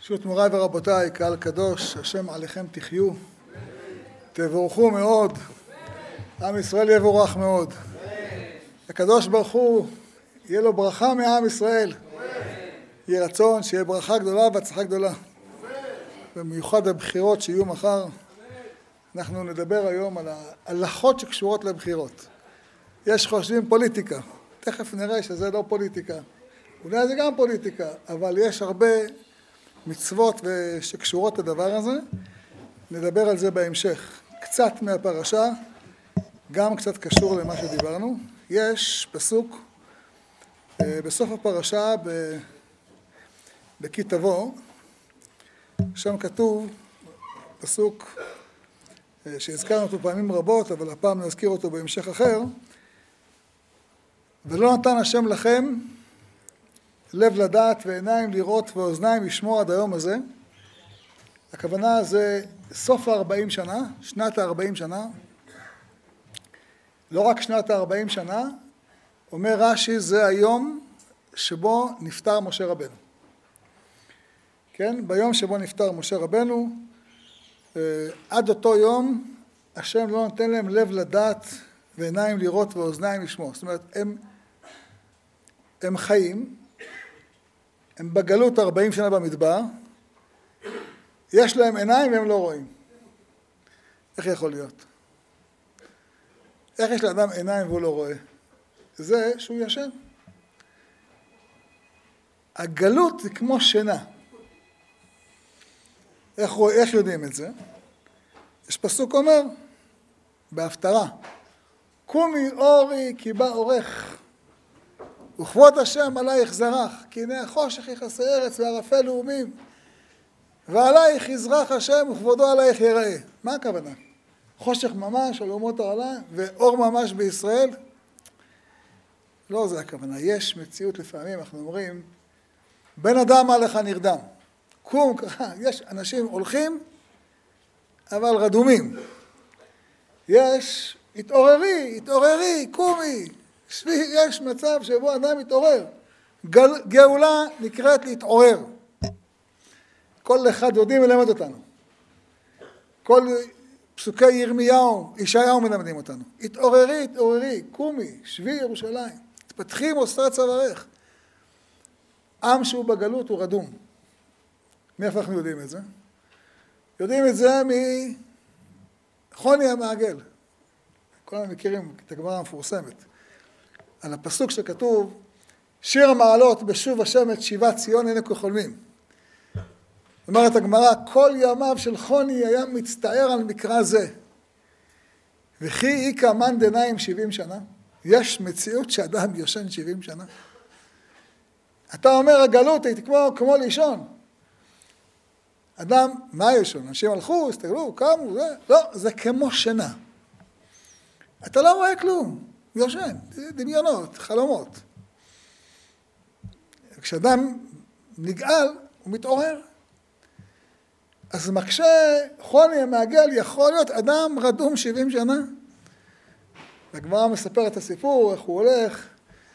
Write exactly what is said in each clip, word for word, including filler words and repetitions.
ברשות מוריי ורבותיי, קהל קדוש, השם עליכם תחיו, תבורכו מאוד, עם ישראל יבורך מאוד. הקדוש ברוך הוא, יהיה לו ברכה מעם ישראל. יהיה רצון שיהיה ברכה גדולה והצלחה גדולה. במיוחד הבחירות שיהיו מחר. אנחנו נדבר היום על ההלכות שקשורות לבחירות. יש חושבים פוליטיקה, תכף נראה שזה לא פוליטיקה. אולי זה גם פוליטיקה, אבל יש הרבה מצוות שקשורות לדבר הזה. נדבר על זה בהמשך. קצת מהפרשה, גם קצת קשור למה שדיברנו. יש פסוק בסוף הפרשה בכי תבוא, שם כתוב פסוק שהזכרנו אותו פעמים רבות, אבל הפעם נזכיר אותו בהמשך אחר. ולא נתן השם לכם לב לדעת ועיניים לראות ואוזניים לשמוע עד היום הזה. הכוונה זה סוף הארבעים שנה, שנת הארבעים שנה. לא רק שנת הארבעים שנה, אומר רש"י, זה היום שבו נפטר משה רבנו. כן, ביום שבו נפטר משה רבנו, עד אותו יום השם לא נותן להם לב לדעת ועיניים לראות ואוזניים לשמוע. זאת אומרת, הם, הם חיים, הם בגלות ארבעים שנה במדבר, יש להם עיניים והם לא רואים. איך יכול להיות? איך יש לאדם עיניים והוא לא רואה? זה שהוא ישן. הגלות זה כמו שינה. איך, איך יודעים את זה? יש פסוק אומר, בהפטרה, קומי אורי כי בא אורך, וכבוד השם עלייך זרח, כי הנה החושך יכסה ארץ וערפל לאומים, ועלייך יזרח השם וכבודו עלייך יראה. מה הכוונה? חושך ממש על אומות העולם ואור ממש בישראל? לא זה הכוונה. יש מציאות לפעמים, אנחנו אומרים, בן אדם עליך נרדם. קום ככה, יש אנשים הולכים, אבל רדומים. יש, התעוררי, התעוררי, קומי. יש מצב שבו אדם מתעורר. גל, גאולה נקראת להתעורר. כל אחד יודעים ללמד אותנו. כל פסוקי ירמיהו, ישעיהו מלמדים אותנו. התעוררי, התעוררי, קומי, שבי ירושלים. תפתחי מוסר צווארך. עם שהוא בגלות הוא רדום. מאיפה אנחנו יודעים את זה? יודעים את זה מחוני המעגל. כולנו מכירים את הגמרא המפורסמת. על הפסוק שכתוב, שיר המעלות בשוב השם את שיבת ציון הנה כחולמים. אומרת הגמרא, כל ימיו של חוני היה מצטער על מקרא זה. וכי איקא מאן דניים שבעים שנה. יש מציאות שאדם יושן שבעים שנה. אתה אומר הגלות היא כמו, כמו לישון. אדם, מה ישון? אנשים הלכו, הסתגלו, קמו, זה, לא, זה כמו שינה. אתה לא רואה כלום, יושן, דמיונות, חלומות. כשאדם נגאל, הוא מתעורר. אז מקשה חוני המעגל יכול להיות אדם רדום שבעים שנה. הגמרא מספר את הסיפור, איך הוא הולך,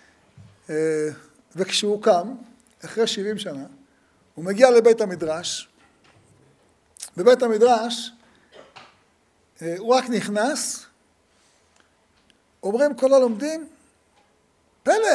וכשהוא קם, אחרי שבעים שנה, הוא מגיע לבית המדרש. בבית המדרש, הוא רק נכנס, אומרים כל הלומדים, פלא,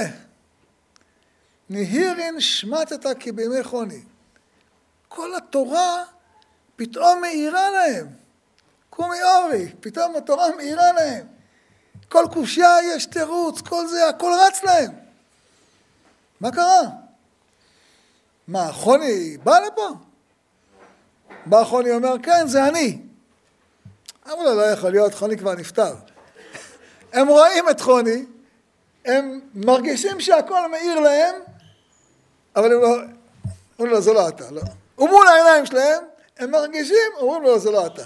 נהירין שמטת כי בימי חוני. כל התורה פתאום מאירה להם. קומי אורי, פתאום התורה מאירה להם. כל קושיה יש תירוץ, כל זה, הכל רץ להם. מה קרה? מה, חוני בא לפה? בא חוני אומר, כן, זה אני. אבל לא יכול להיות, חוני כבר נפטר. הם רואים את חוני, הם מרגישים שהכל מאיר להם, אבל הם לא, אומרים לו, זה לא אתה, לא. ומול העיניים שלהם, הם מרגישים, אומרים לו, זה לא אתה.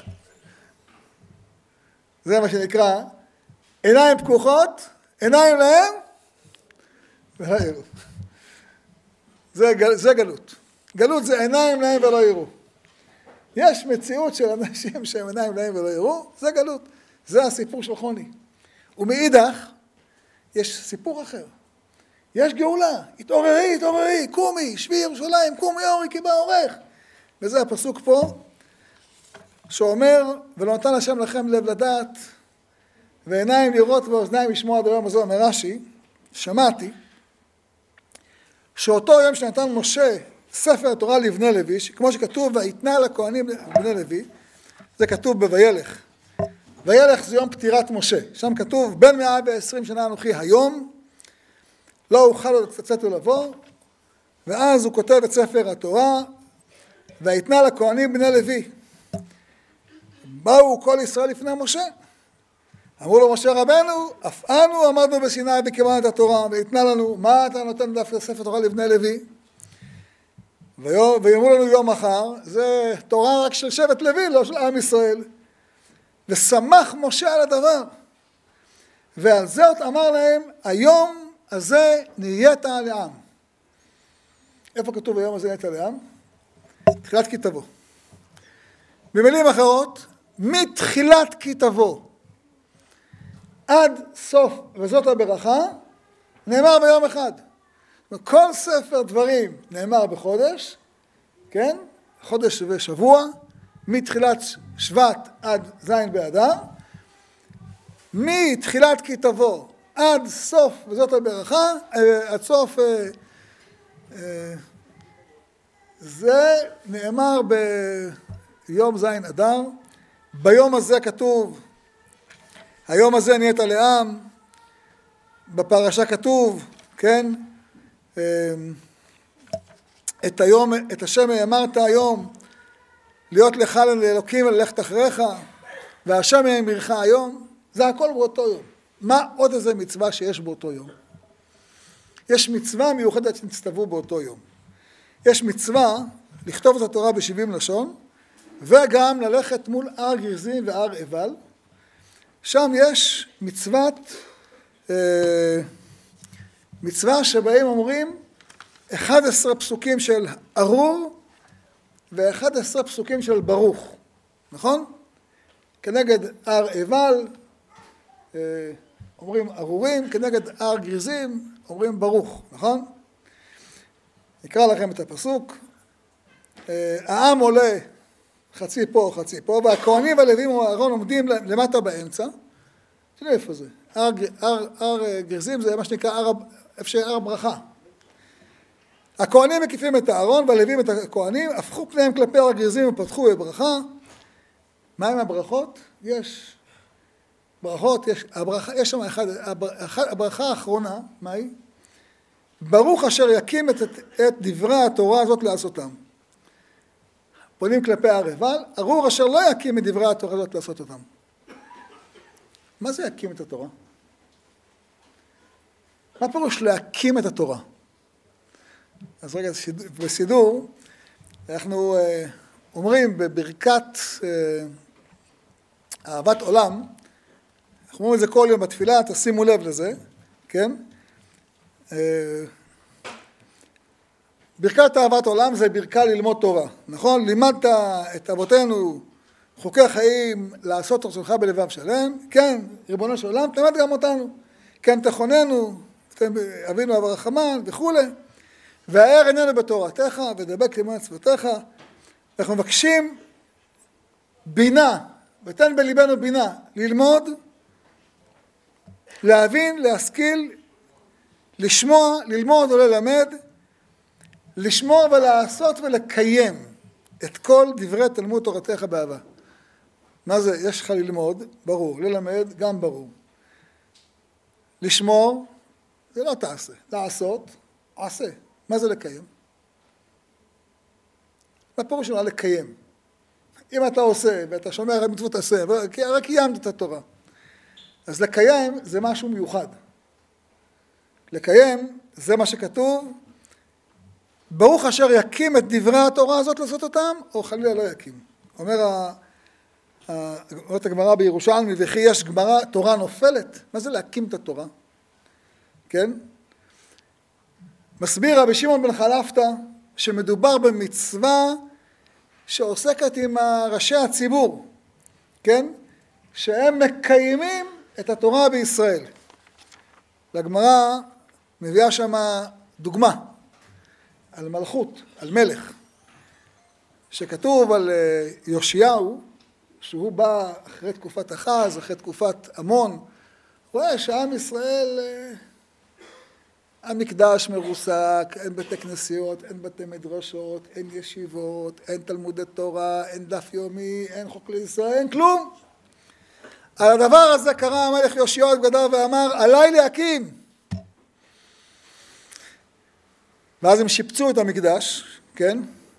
זה מה שנקרא, עיניים פקוחות, עיניים להם, ולא יראו. זה, זה גלות. גלות זה עיניים להם ולא יראו. יש מציאות של אנשים שהם עיניים להם ולא יראו, זה גלות. זה הסיפור של חוני. ומאידך, יש סיפור אחר. יש גאולה, התעוררי, התעוררי, קומי, שבי ירושלים, קומי אורי כי בא אורך. וזה הפסוק פה, שאומר, ולא נתן השם לכם לב לדעת, ועיניים לראות ואוזניים לשמוע עד היום הזה, אומר רש"י, שמעתי, שאותו יום שנתן משה ספר התורה לבני לוי, כמו שכתוב, ויתנה לכהנים לבני לוי, זה כתוב בוילך. וילך זה יום פטירת משה, שם כתוב, בין מאה ועשרים שנה אנוכי היום, לא אוכל עוד לצאת ולבוא, ואז הוא כותב את ספר התורה, ויתנה לכהנים בני לוי. באו כל ישראל לפני משה. אמרו לו משה רבנו, אף אנו עמדנו בסיני וקיבלנו את התורה, ויתנה לנו, מה אתה נותן דווקא ספר תורה לבני לוי? ויאמרו לנו יום מחר, זה תורה רק של שבט לוי, לא של עם ישראל. ושמח משה על הדבר. ועל זאת אמר להם, היום הזה נהיית לעם. איפה כתוב היום הזה נהיית לעם? תחילת כתבו. במילים אחרות, מתחילת כתבו עד סוף, וזאת הברכה, נאמר ביום אחד. כל ספר דברים נאמר בחודש, כן? חודש ושבוע, מתחילת שבט עד זין באדר, מתחילת כתבו עד סוף, וזאת הברכה, עד סוף, זה נאמר ביום זין אדר. ביום הזה כתוב, היום הזה נהיית לעם, בפרשה כתוב, כן, את היום, את השם אמרת היום, להיות לך לאלוקים וללכת אחריך, והשם יאמרך היום, זה הכל באותו יום. מה עוד איזה מצווה שיש באותו יום? יש מצווה מיוחדת שנצטוו באותו יום. יש מצווה לכתוב את התורה בשבעים לשון, וגם ללכת מול הר גריזים והר עיבל. שם יש מצוות, אה, מצווה שבהם אומרים אחד עשר פסוקים של ארור ו-אחד עשר פסוקים של ברוך, נכון? כנגד הר עיבל אה, אומרים ארורים, כנגד הר גריזים אומרים ברוך, נכון? נקרא לכם את הפסוק. אה, העם עולה חצי פה, חצי פה, והכהנים והלווים ואהרון עומדים למטה באמצע. תראו איפה זה. הר, הר, הר גריזים זה מה שנקרא הר, איפה שהר ברכה. הכהנים מקיפים את הארון והלווים את הכהנים, הפכו פניהם כלפי הר גריזים ופתחו בברכה. מה עם הברכות? יש ברכות, יש, הברכה, יש שם אחד, הברכה האחרונה, מה היא? ברוך אשר יקים את, את דברי התורה הזאת לעשותם. פונים כלפי הר עיבל, ארור אשר לא יקים את דברי התורה הזאת לעשות אותם. מה זה יקים את התורה? מה פירוש להקים את התורה? אז רגע, בסידור, אנחנו אה, אומרים בברכת אה, אהבת עולם, אנחנו אומרים את זה כל יום בתפילה, תשימו לב לזה, כן? אה, ברכת אהבת עולם זה ברכה ללמוד תורה, נכון? לימדת את אבותינו חוקי חיים לעשות רצונך בלבב שלם, כן, ריבונו של עולם, תלמד גם אותנו, כן תכוננו, אבינו אב הרחמן וכו'. והאר עינינו בתורתך ודבק לימוד מצוותיך. אנחנו מבקשים בינה, ותן בליבנו בינה, ללמוד, להבין, להשכיל, לשמוע, ללמוד וללמד, לשמור ולעשות ולקיים את כל דברי תלמוד תורתך באהבה. מה זה? יש לך ללמוד, ברור, ללמד, גם ברור. לשמור, זה לא תעשה, לעשות, עשה. מה זה לקיים? מה פירוש שלנו לקיים? אם אתה עושה ואתה שומע רק מצוות עשה, רק קיימת את התורה. אז לקיים זה משהו מיוחד. לקיים זה מה שכתוב, ברוך אשר יקים את דברי התורה הזאת לעשות אותם, או חלילה לא יקים. אומר אומרת הגמרא בירושלמי, וכי יש גמרא, תורה נופלת. מה זה להקים את התורה? כן? מסביר רבי שמעון בן חלפתא שמדובר במצווה שעוסקת עם ראשי הציבור, כן? שהם מקיימים את התורה בישראל. לגמרא מביאה שם דוגמה על מלכות, על מלך. שכתוב על יאשיהו, שהוא בא אחרי תקופת אחז, אחרי תקופת עמון, רואה שעם ישראל, המקדש מרוסק, אין בתי כנסיות, אין בתי מדרשות, אין ישיבות, אין תלמודי תורה, אין דף יומי, אין חוק לישראל, אין כלום. על הדבר הזה קרא המלך יאשיהו את בגדיו ואמר, עליי להקים. ואז הם שיפצו את המקדש, כן?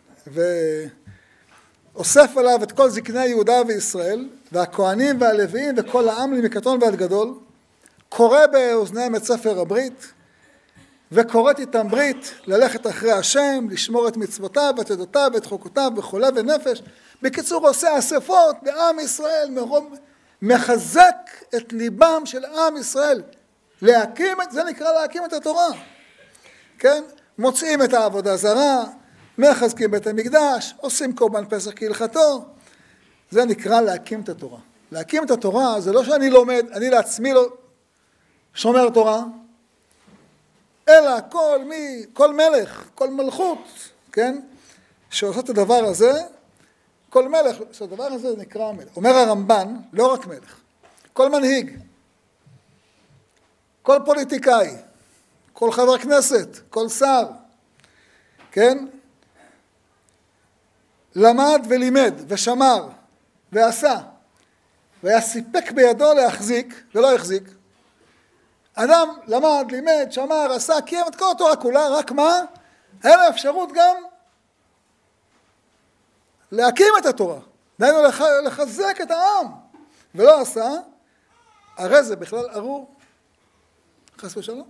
ואוסף עליו את כל זקני יהודה וישראל, והכהנים והלוויים וכל העם מקטון ועד גדול, קורא באוזניהם את ספר הברית, וקוראת איתם ברית ללכת אחרי השם, לשמור את מצוותיו ואת עדותיו ואת חוקותיו בחולה ונפש. בקיצור, עושה אספות בעם ישראל, מחזק את ליבם של עם ישראל. להקים את, זה נקרא להקים את התורה. כן? מוצאים את העבודה זרה, מחזקים בית המקדש, עושים קורבן פסח כהלכתו. זה נקרא להקים את התורה. להקים את התורה זה לא שאני לומד, אני לעצמי לא שומר תורה, אלא כל מי, כל מלך, כל מלכות, כן, שעושה את הדבר הזה, כל מלך, שהדבר הזה נקרא מלך. אומר הרמב"ן, לא רק מלך, כל מנהיג, כל פוליטיקאי, כל חבר כנסת, כל שר, כן, למד ולימד ושמר ועשה, והיה סיפק בידו להחזיק ולא החזיק. אדם למד, לימד, שמר, עשה, קיים את כל התורה כולה, רק מה? היה לו אפשרות גם להקים את התורה, דהיינו לחזק את העם, ולא עשה, הרי זה בכלל ארור, חס ושלום.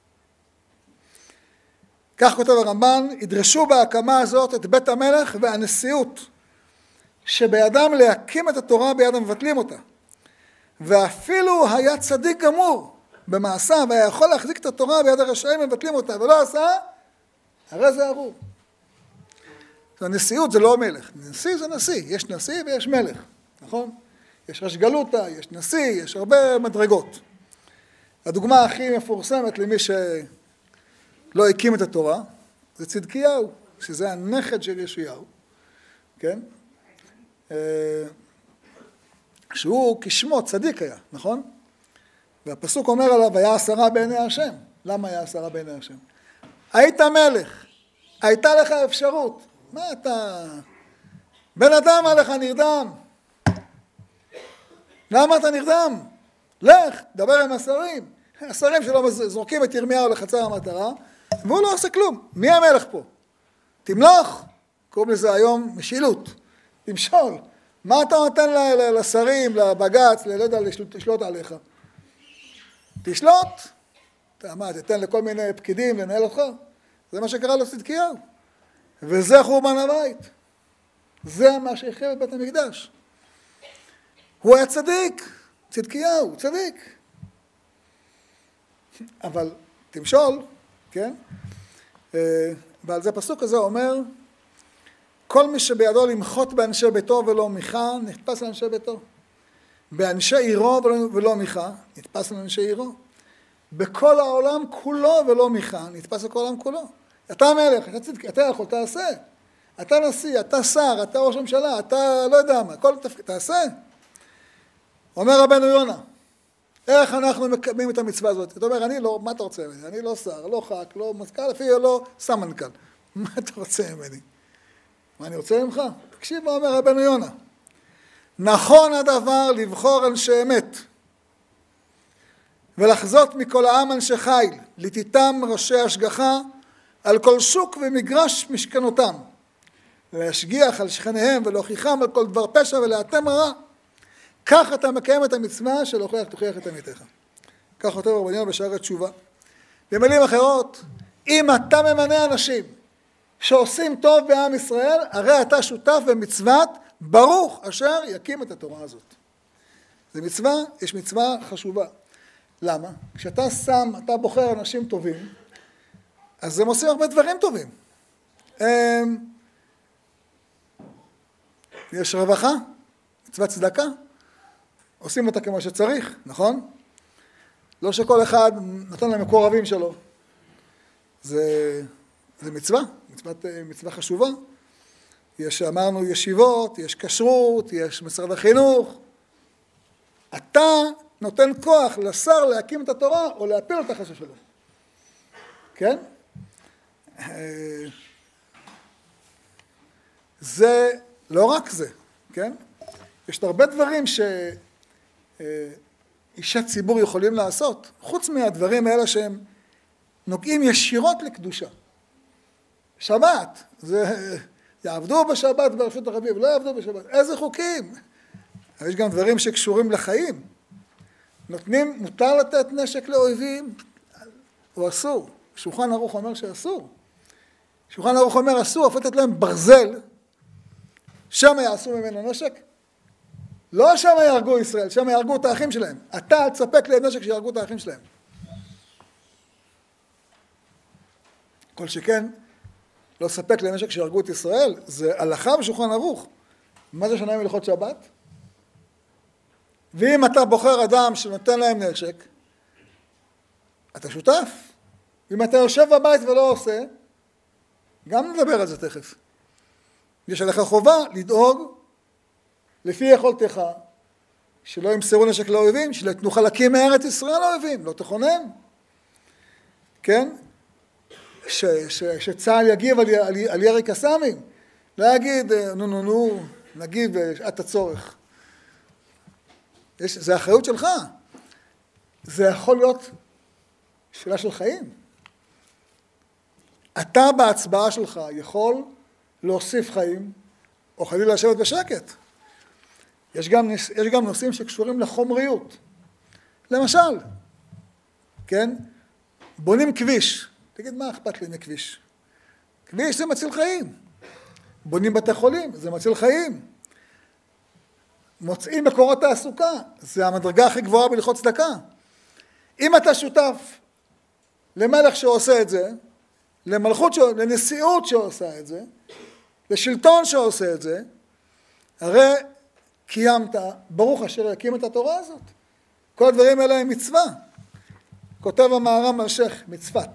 כך כותב הרמב"ן, ידרשו בהקמה הזאת את בית המלך והנשיאות, שבידם להקים את התורה ביד המבטלים אותה, ואפילו היה צדיק גמור, במעשיו, והיה יכול להחזיק את התורה ביד הרשעים מבטלים אותה, ולא עשה, הרי זה ארור. הנשיאות זה לא מלך, נשיא זה נשיא, יש נשיא ויש מלך, נכון? יש ראש גלותא, יש נשיא, יש הרבה מדרגות. הדוגמה הכי מפורסמת למי שלא הקים את התורה, זה צדקיהו, שזה הנכד של יאשיהו, כן? שהוא כשמו צדיק היה, נכון? והפסוק אומר עליו, היה עשרה בעיני השם. למה היה עשרה בעיני השם? היית מלך, הייתה לך אפשרות. מה אתה... בן אדם עליך נרדם. למה אתה נרדם? לך, דבר עם השרים. השרים שלו זורקים את ירמיהו לחצר המטרה, והוא לא עושה כלום. מי המלך פה? תמלוך? קוראים לזה היום משילות. תמשול. מה אתה נותן לשרים, לבג"ץ, לא יודע, לשלוט עליך? תשלוט, אתה מה, תתן לכל מיני פקידים לנהל אותך, זה מה שקרה לו צדקיהו, וזה חורבן הבית, זה מה שהחריב את בית המקדש. הוא היה צדיק, צדקיהו, צדיק, אבל תמשול, כן, ועל זה הפסוק הזה אומר, כל מי שבידו למחות באנשי ביתו ולא מיכה, נתפס לאנשי ביתו. באנשי עירו ולא מיכה, נתפס על אנשי עירו. בכל העולם כולו ולא מיכה, נתפס על כל העולם כולו. אתה מלך, אתה צדק, אתה יכול, תעשה. אתה נשיא, אתה שר, אתה ראש הממשלה, אתה לא יודע מה, כל תפקיד, תעשה. אומר רבנו יונה, איך אנחנו מקבלים את המצווה הזאת? אתה אומר, אני לא, מה אתה רוצה ממני? אני לא שר, לא ח"כ, לא מזכ"ל, אפילו לא סמנכ"ל. מה אתה רוצה ממני? מה אני רוצה ממך? תקשיב מה אומר רבנו יונה. נכון הדבר לבחור אנשי אמת, ולחזות מכל העם אנשי חיל, לתיתם ראשי השגחה על כל שוק ומגרש משכנותם, להשגיח על שכניהם ולהוכיחם על כל דבר פשע ולאתם הרע. כך אתה מקיים את המצווה של הוכיח תוכיח את אמיתך. כך כותב רבנו יונה בשערי תשובה. במילים אחרות, אם אתה ממנה אנשים שעושים טוב בעם ישראל, הרי אתה שותף במצוות ברוך אשר יקים את התורה הזאת. זה מצווה, יש מצווה חשובה. למה? כשאתה שם, אתה בוחר אנשים טובים, אז הם עושים הרבה דברים טובים. יש רווחה, מצוות צדקה, עושים אותה כמו שצריך, נכון? לא שכל אחד נתן למקורבים שלו. זה, זה מצווה, מצוות, מצווה חשובה. יש, אמרנו, ישיבות, יש כשרות, יש משרד החינוך. אתה נותן כוח לשר להקים את התורה או להפיל אותה חס ושלום. כן? זה לא רק זה, כן? יש הרבה דברים שאישי ציבור יכולים לעשות, חוץ מהדברים האלה שהם נוגעים ישירות לקדושה. שבת, זה יעבדו בשבת ברשות הרבים, לא יעבדו בשבת. איזה חוקים? יש גם דברים שקשורים לחיים. נותנים, מותר לתת נשק לאויבים, או אסור. שולחן ערוך אומר שאסור. שולחן ערוך אומר אסור, אפשר לתת להם ברזל, שם יעשו ממנו נשק. לא שם יהרגו ישראל, שם יהרגו את האחים שלהם. אתה תספק להם נשק שיהרגו את האחים שלהם. כל שכן, לא ספק לנשק שיהרגו את ישראל, זה הלכה בשולחן ערוך. מה זה שונה מלכות שבת? ואם אתה בוחר אדם שנותן להם נשק, אתה שותף. אם אתה יושב בבית ולא עושה, גם נדבר על זה תכף. יש עליך חובה לדאוג לפי יכולתך, שלא ימסרו נשק לאויבים, שלא יתנו חלקים מארץ ישראל לאויבים, לא תכונן. כן? ש, ש, שצה"ל יגיב על, על, על ירי קסאמים, לא יגיד, נו נו נו, נגיב בשעת הצורך. יש, זה האחריות שלך. זה יכול להיות שאלה של חיים. אתה בהצבעה שלך יכול להוסיף חיים, או חלילה לשבת בשקט. יש גם, יש גם נושאים שקשורים לחומריות. למשל, כן? בונים כביש. תגיד, מה אכפת לי מכביש? כביש זה מציל חיים. בונים בתי חולים, זה מציל חיים. מוצאים מקורות תעסוקה, זה המדרגה הכי גבוהה בהלכות צדקה. אם אתה שותף למלך שעושה את זה, למלכות, לנשיאות שעושה את זה, לשלטון שעושה את זה, הרי קיימת, ברוך אשר יקים את התורה הזאת. כל הדברים האלה הם מצווה. כותב המהר"ם אלשיך, מצוות.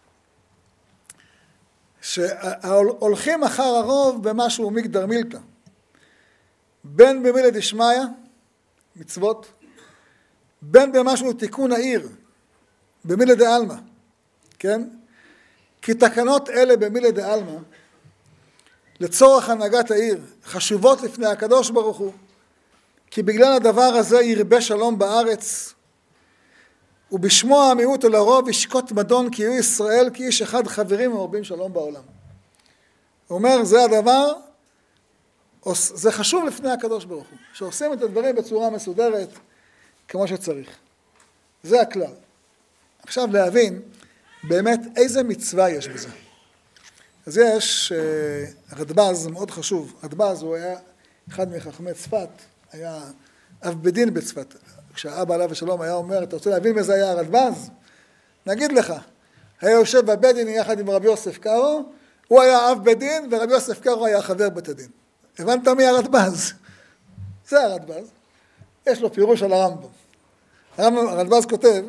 שהולכים אחר הרוב במשהו מגדר מילתא. בין במילא דשמיא, מצוות, בין במשהו תיקון העיר, במילא דעלמא, כן? כי תקנות אלה במילא דעלמא, לצורך הנהגת העיר, חשובות לפני הקדוש ברוך הוא, כי בגלל הדבר הזה ירבה שלום בארץ, ובשמו המיעוט ולרוב ישקוט מדון כי יהיו ישראל כי איש אחד חברים ומרבים שלום בעולם. הוא אומר, זה הדבר, זה חשוב לפני הקדוש ברוך הוא, שעושים את הדברים בצורה מסודרת כמו שצריך. זה הכלל. עכשיו להבין באמת איזה מצווה יש בזה. אז יש, רדב"ז מאוד חשוב, רדב"ז הוא היה אחד מחכמי צפת, היה אב בית דין בצפת. כשהאבא עליו השלום היה אומר, אתה רוצה להבין מי זה היה הרדב"ז? נגיד לך, היה יושב בבית דין יחד עם רבי יוסף קארו, הוא היה אב בית דין ורבי יוסף קארו היה חבר בית הדין. הבנת מי הרדב"ז? זה הרדב"ז. יש לו פירוש על הרמב"ם. הרדב"ז כותב,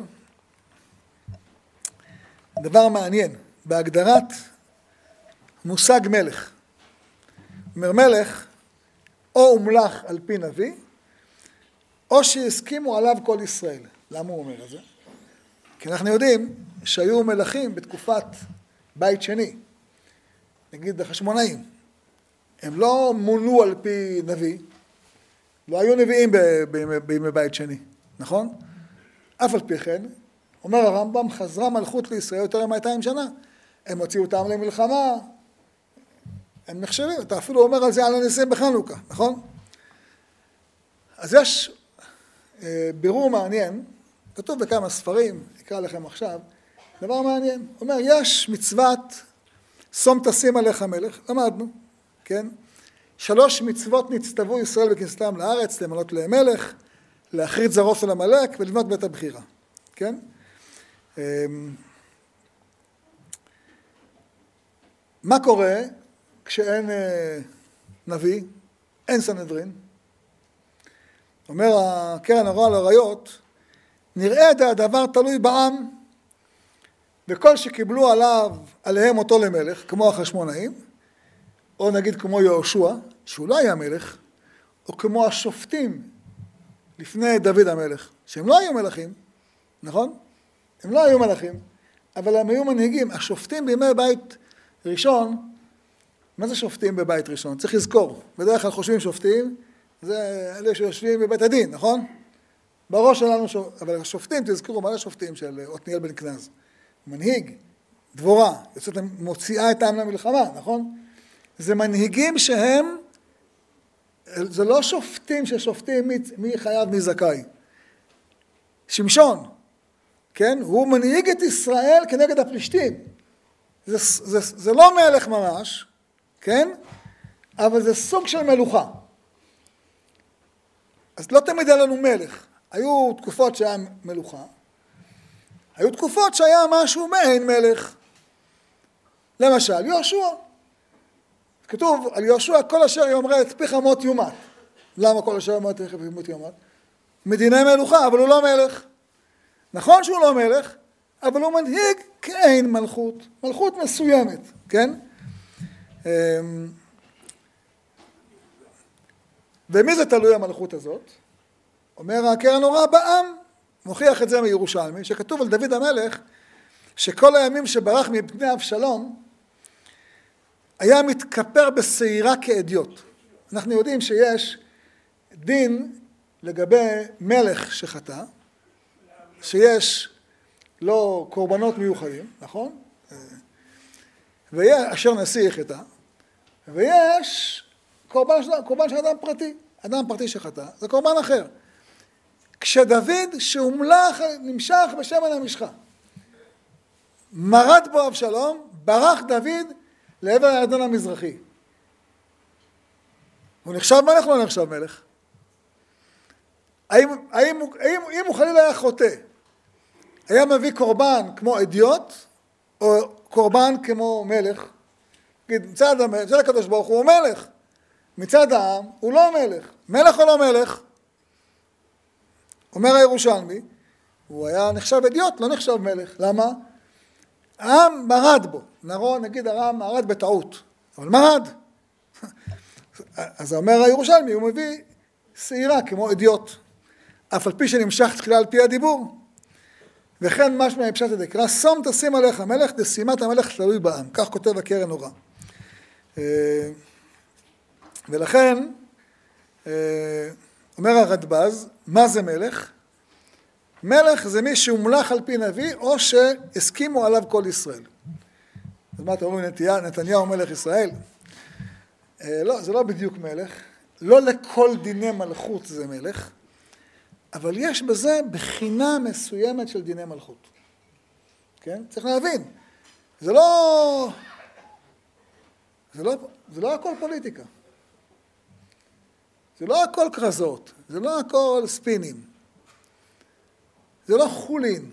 דבר מעניין, בהגדרת מושג מלך. אומר מלך, או הומלך על פי נביא, או שהסכימו עליו כל ישראל. למה הוא אומר את זה? כי אנחנו יודעים שהיו מלכים בתקופת בית שני, נגיד החשמונאים. הם לא מונו על פי נביא, לא היו נביאים בימי בית שני, נכון? אף על פי כן, אומר הרמב"ם, חזרה מלכות לישראל יותר מ-מאתיים שנה. הם הוציאו אותם למלחמה, הם נחשבים, אתה אפילו אומר על זה על הניסים בחנוכה, נכון? אז יש אה, בירור מעניין, כתוב בכמה ספרים, אקרא לכם עכשיו, דבר מעניין, אומר, יש מצוות שום תשים עליך מלך, למדנו, כן? שלוש מצוות נצטוו ישראל בכניסתם לארץ, למנות להם מלך, להחריד זרוף אל עמלק ולבנות בית הבחירה, כן? מה קורה כשאין נביא, אין סנהדרין? אומר הקרן הרוע לעריות, נראה את הדבר תלוי בעם, וכל שקיבלו עליו, עליהם אותו למלך, כמו החשמונאים, או נגיד כמו יהושע, שהוא לא היה מלך, או כמו השופטים לפני דוד המלך, שהם לא היו מלכים, נכון? הם לא היו מלכים, אבל הם היו מנהיגים. השופטים בימי בית ראשון, מה זה שופטים בבית ראשון? צריך לזכור. בדרך כלל חושבים שופטים, זה אלה שיושבים בבית הדין, נכון? בראש שלנו, אבל השופטים, תזכרו, מה זה השופטים של עתניאל בן כנז? מנהיג, דבורה, יוצאת, מוציאה את העם למלחמה, נכון? זה מנהיגים שהם, זה לא שופטים ששופטים מי, מי חייב מי זכאי. שמשון, כן? הוא מנהיג את ישראל כנגד הפלישתים. זה, זה, זה לא מלך ממש, כן? אבל זה סוג של מלוכה. אז לא תמיד היה לנו מלך. היו תקופות שהיה מלוכה. היו תקופות שהיה משהו מעין מלך. למשל, יהושע. כתוב על יהושע, כל אשר יאמר את פיך מות יומת. למה כל אשר יאמר את פיך מות יומת? מדיני מלוכה, אבל הוא לא מלך. נכון שהוא לא מלך, אבל הוא מנהיג כאין מלכות. מלכות מסוימת, כן? ומי זה תלוי המלכות הזאת? אומר הקרן אורה בעם, מוכיח את זה מירושלמי, שכתוב על דוד המלך, שכל הימים שברח מפני אבשלום, היה מתכפר בשעירה כאדיוט. אנחנו יודעים שיש דין לגבי מלך שחטא, שיש לו קורבנות מיוחדים, נכון? ואשר נשיא חטא, ויש קורבן של, קורבן של אדם פרטי, אדם פרטי שחטא, זה קורבן אחר. כשדוד שהומלך, נמשך בשמן המשחה, מרד בו אבשלום, ברח דוד לעבר הירדן המזרחי. הוא נחשב מלך או לא נחשב מלך? האם, האם, האם, אם הוא חלילה היה חוטא, היה מביא קורבן כמו אדיוט, או קורבן כמו מלך? נגיד, מצד, מצד הקדוש ברוך הוא מלך, מצד העם הוא לא מלך. מלך או לא מלך? אומר הירושלמי, הוא היה נחשב אדיוט, לא נחשב מלך. למה? העם מרד בו. נכון, נגיד העם מרד בטעות, אבל מרד. אז אומר הירושלמי, הוא מביא שעירה כמו אדיוט, אף על פי שנמשך תחילה על פי הדיבור. וכן משמע פשט הדקרא, שום תשים עליך מלך, דשימת המלך תלוי בעם. כך כותב הקרן אורה. ולכן, אומר הרדב"ז, מה זה מלך? מלך זה מי שהומלך על פי נביא, או שהסכימו עליו כל ישראל. אז מה אתה אומר, נתניהו מלך ישראל? לא, זה לא בדיוק מלך. לא לכל דיני מלכות זה מלך, אבל יש בזה בחינה מסוימת של דיני מלכות. כן? צריך להבין. זה לא, זה לא, זה לא הכל פוליטיקה. זה לא הכל כרזות. זה לא הכל ספינים. זה לא חולין.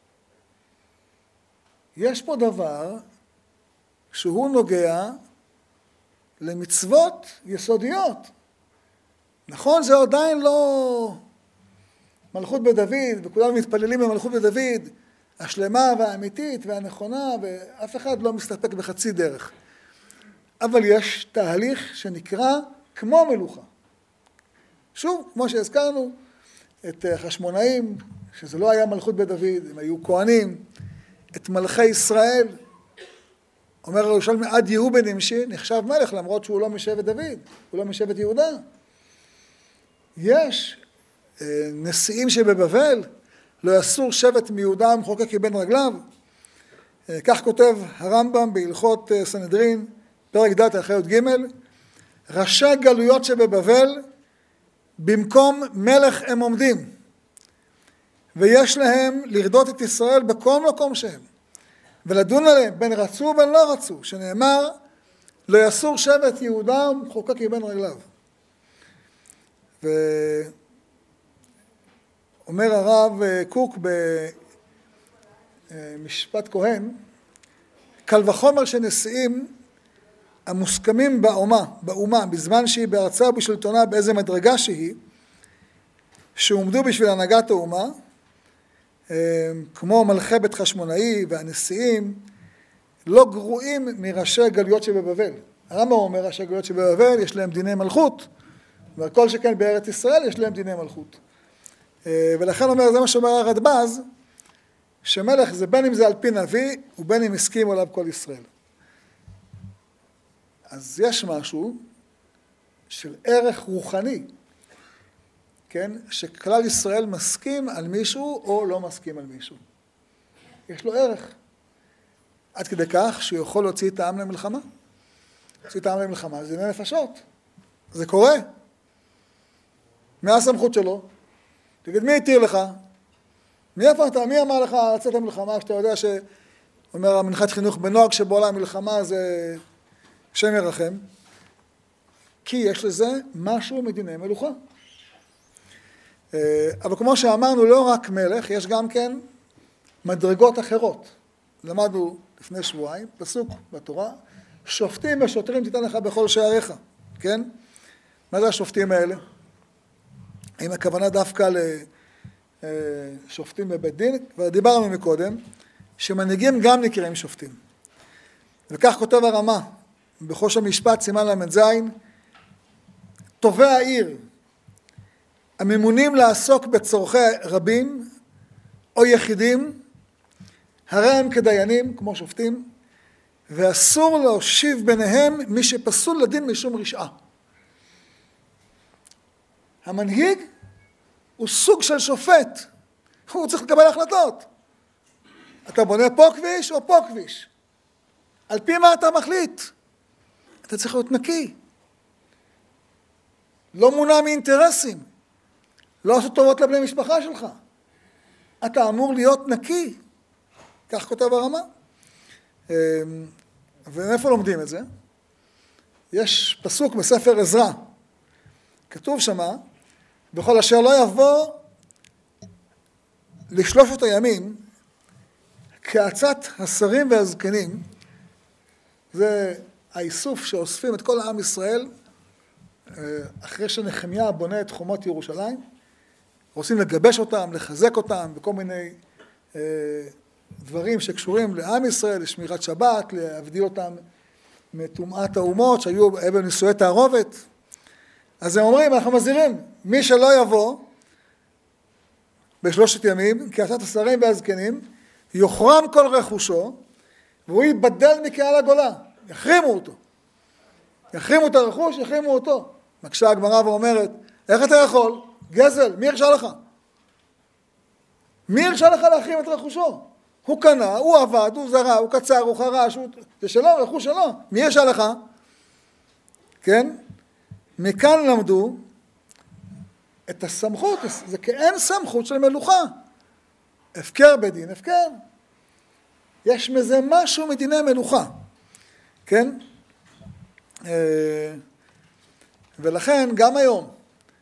יש פה דבר שהוא נוגע למצוות יסודיות. נכון, זה עדיין לא מלכות בדוד, וכולם מתפללים במלכות בדוד, השלמה והאמיתית והנכונה, ואף אחד לא מסתפק בחצי דרך. אבל יש תהליך שנקרא כמו מלוכה. שוב, כמו שהזכרנו, את חשמונאים, שזה לא היה מלכות בדוד, הם היו כהנים, את מלכי ישראל, אומר ירושלמי, עד יהוא בן נמשי, נחשב מלך, למרות שהוא לא משבט דוד, הוא לא משבט יהודה. יש נשיאים שבבבל, לא יסור שבט מיהודה ומחוקק מבין רגליו. כך כותב הרמב"ם בהלכות סנהדרין, פרק ד' אחריות ג', ראשי גלויות שבבבל, במקום מלך הם עומדים, ויש להם לרדות את ישראל בכל מקום שהם, ולדון עליהם בין רצו ובין לא רצו, שנאמר, לא יסור שבט יהודה ומחוקק מבין רגליו. ואומר הרב קוק במשפט כהן, קל וחומר שנשיאים המוסכמים באומה, באומה, בזמן שהיא בארצה ובשלטונה באיזה מדרגה שהיא, שעומדו בשביל הנהגת האומה, כמו מלכי בית חשמונאי והנשיאים, לא גרועים מראשי הגלויות שבבבל. הרמב"ם אומר, השגרירויות שבבבל יש להם דיני מלכות, וכל שכן בארץ ישראל יש להם דיני מלכות. ולכן אומר, זה מה שאומר הרדב"ז, שמלך זה בין אם זה על פי נביא, ובין אם הסכימו עליו כל ישראל. אז יש משהו של ערך רוחני, כן? שכלל ישראל מסכים על מישהו או לא מסכים על מישהו. יש לו ערך. עד כדי כך שהוא יכול להוציא את העם למלחמה. להוציא את העם למלחמה, זה דיני נפשות. זה קורה. מה הסמכות שלו? תגיד, מי התיר לך? מי איפה אתה? מי אמר לך לצאת למלחמה, שאתה יודע שאומר המנחת חינוך בנוהג שבעולה המלחמה זה שם ירחם? כי יש לזה משהו מדיני מלוכה. אבל כמו שאמרנו, לא רק מלך, יש גם כן מדרגות אחרות. למדנו לפני שבועיים, פסוק בתורה, שופטים ושוטרים תיתן לך בכל שעריך, כן? מה זה השופטים האלה? האם הכוונה דווקא לשופטים בבית דין? כבר דיברנו מקודם, שמנהיגים גם נקראים שופטים. וכך כותב הרמה, בחוש המשפט, סימן למד זין, טובי העיר, הממונים לעסוק בצורכי רבים או יחידים, הרי הם כדיינים, כמו שופטים, ואסור להושיב ביניהם מי שפסול לדין משום רשעה. המנהיג הוא סוג של שופט, הוא צריך לקבל החלטות. אתה בונה פה כביש או פה כביש? על פי מה אתה מחליט? אתה צריך להיות נקי. לא מונע מאינטרסים. לא עשו טובות לבני משפחה שלך. אתה אמור להיות נקי. כך כותב הרמה. ומאיפה לומדים את זה? יש פסוק בספר עזרא. כתוב שמה, בכל אשר לא יבוא לשלושת הימים, כעצת השרים והזקנים, זה האיסוף שאוספים את כל העם ישראל, אחרי שנחמיה בונה את חומות ירושלים, רוצים לגבש אותם, לחזק אותם, בכל מיני אה, דברים שקשורים לעם ישראל, לשמירת שבת, להבדיל אותם מטומאת האומות, שהיו אבן נישואי תערובת. אז הם אומרים, אנחנו מזהירים, מי שלא יבוא בשלושת ימים, כעצת השרים והזקנים, יוחרם כל רכושו, והוא ייבדל מקהל הגולה, יחרימו אותו. יחרימו את הרכוש, יחרימו אותו. מקשה הגמרא ואומרת, איך אתה יכול? גזל, מי הרשה לך? מי הרשה לך להחרים את רכושו? הוא קנה, הוא עבד, הוא זרע, הוא קצר, הוא חרש, הוא... זה שלו, רכוש שלו. מי הרשה לך? כן? מכאן למדו את הסמכות, זה כאין סמכות של מלוכה. הפקר בדין, הפקר. יש מזה משהו מדיני מלוכה. כן? ולכן גם היום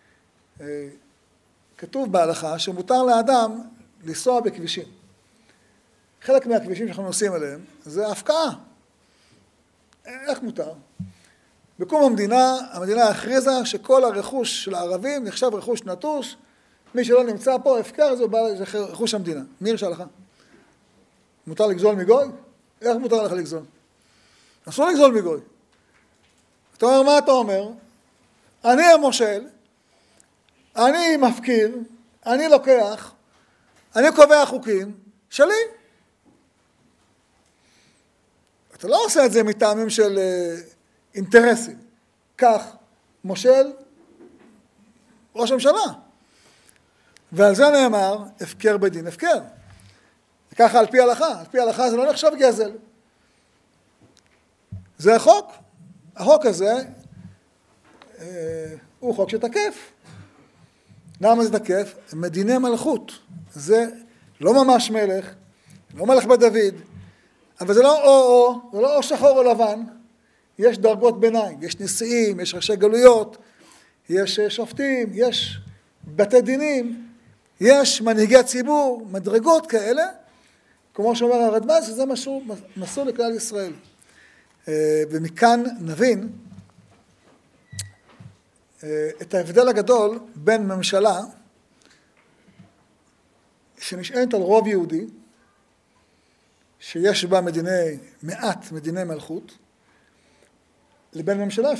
כתוב בהלכה שמותר לאדם לנסוע בכבישים. חלק מהכבישים שאנחנו נוסעים עליהם זה הפקעה. איך מותר? בקום המדינה, המדינה הכריזה שכל הרכוש של הערבים נחשב רכוש נטוש, מי שלא נמצא פה הפקר זה רכוש המדינה. מי הרשה לך? מותר לגזול מגוי? איך מותר לך לגזול? אסור לגזול מגוי. אתה אומר, מה אתה אומר? אני המושל, אני מפקיר, אני לוקח, אני קובע חוקים, שלי. אתה לא עושה את זה מטעמים של אינטרסים. כך, מושל, ראש הממשלה. ועל זה נאמר, הפקר בדין, הפקר. ככה על פי הלכה, על פי הלכה זה לא נחשב גזל. זה החוק. החוק הזה אה, הוא חוק שתקף. למה זה תקף? מדיני מלכות. זה לא ממש מלך, לא מלך בדוד, אבל זה לא או-או, זה לא או שחור או לבן. יש דרגות ביניים, יש נשיאים, יש ראשי גלויות, יש שופטים, יש בתי דינים, יש מנהיגי ציבור, מדרגות כאלה, כמו שאומר הרדב"ז, שזה משהו מסור לכלל ישראל. ומכאן נבין את ההבדל הגדול בין ממשלה שנשענת על רוב יהודי, שיש בה מדיני, מעט מדיני מלכות, לבין ממשלה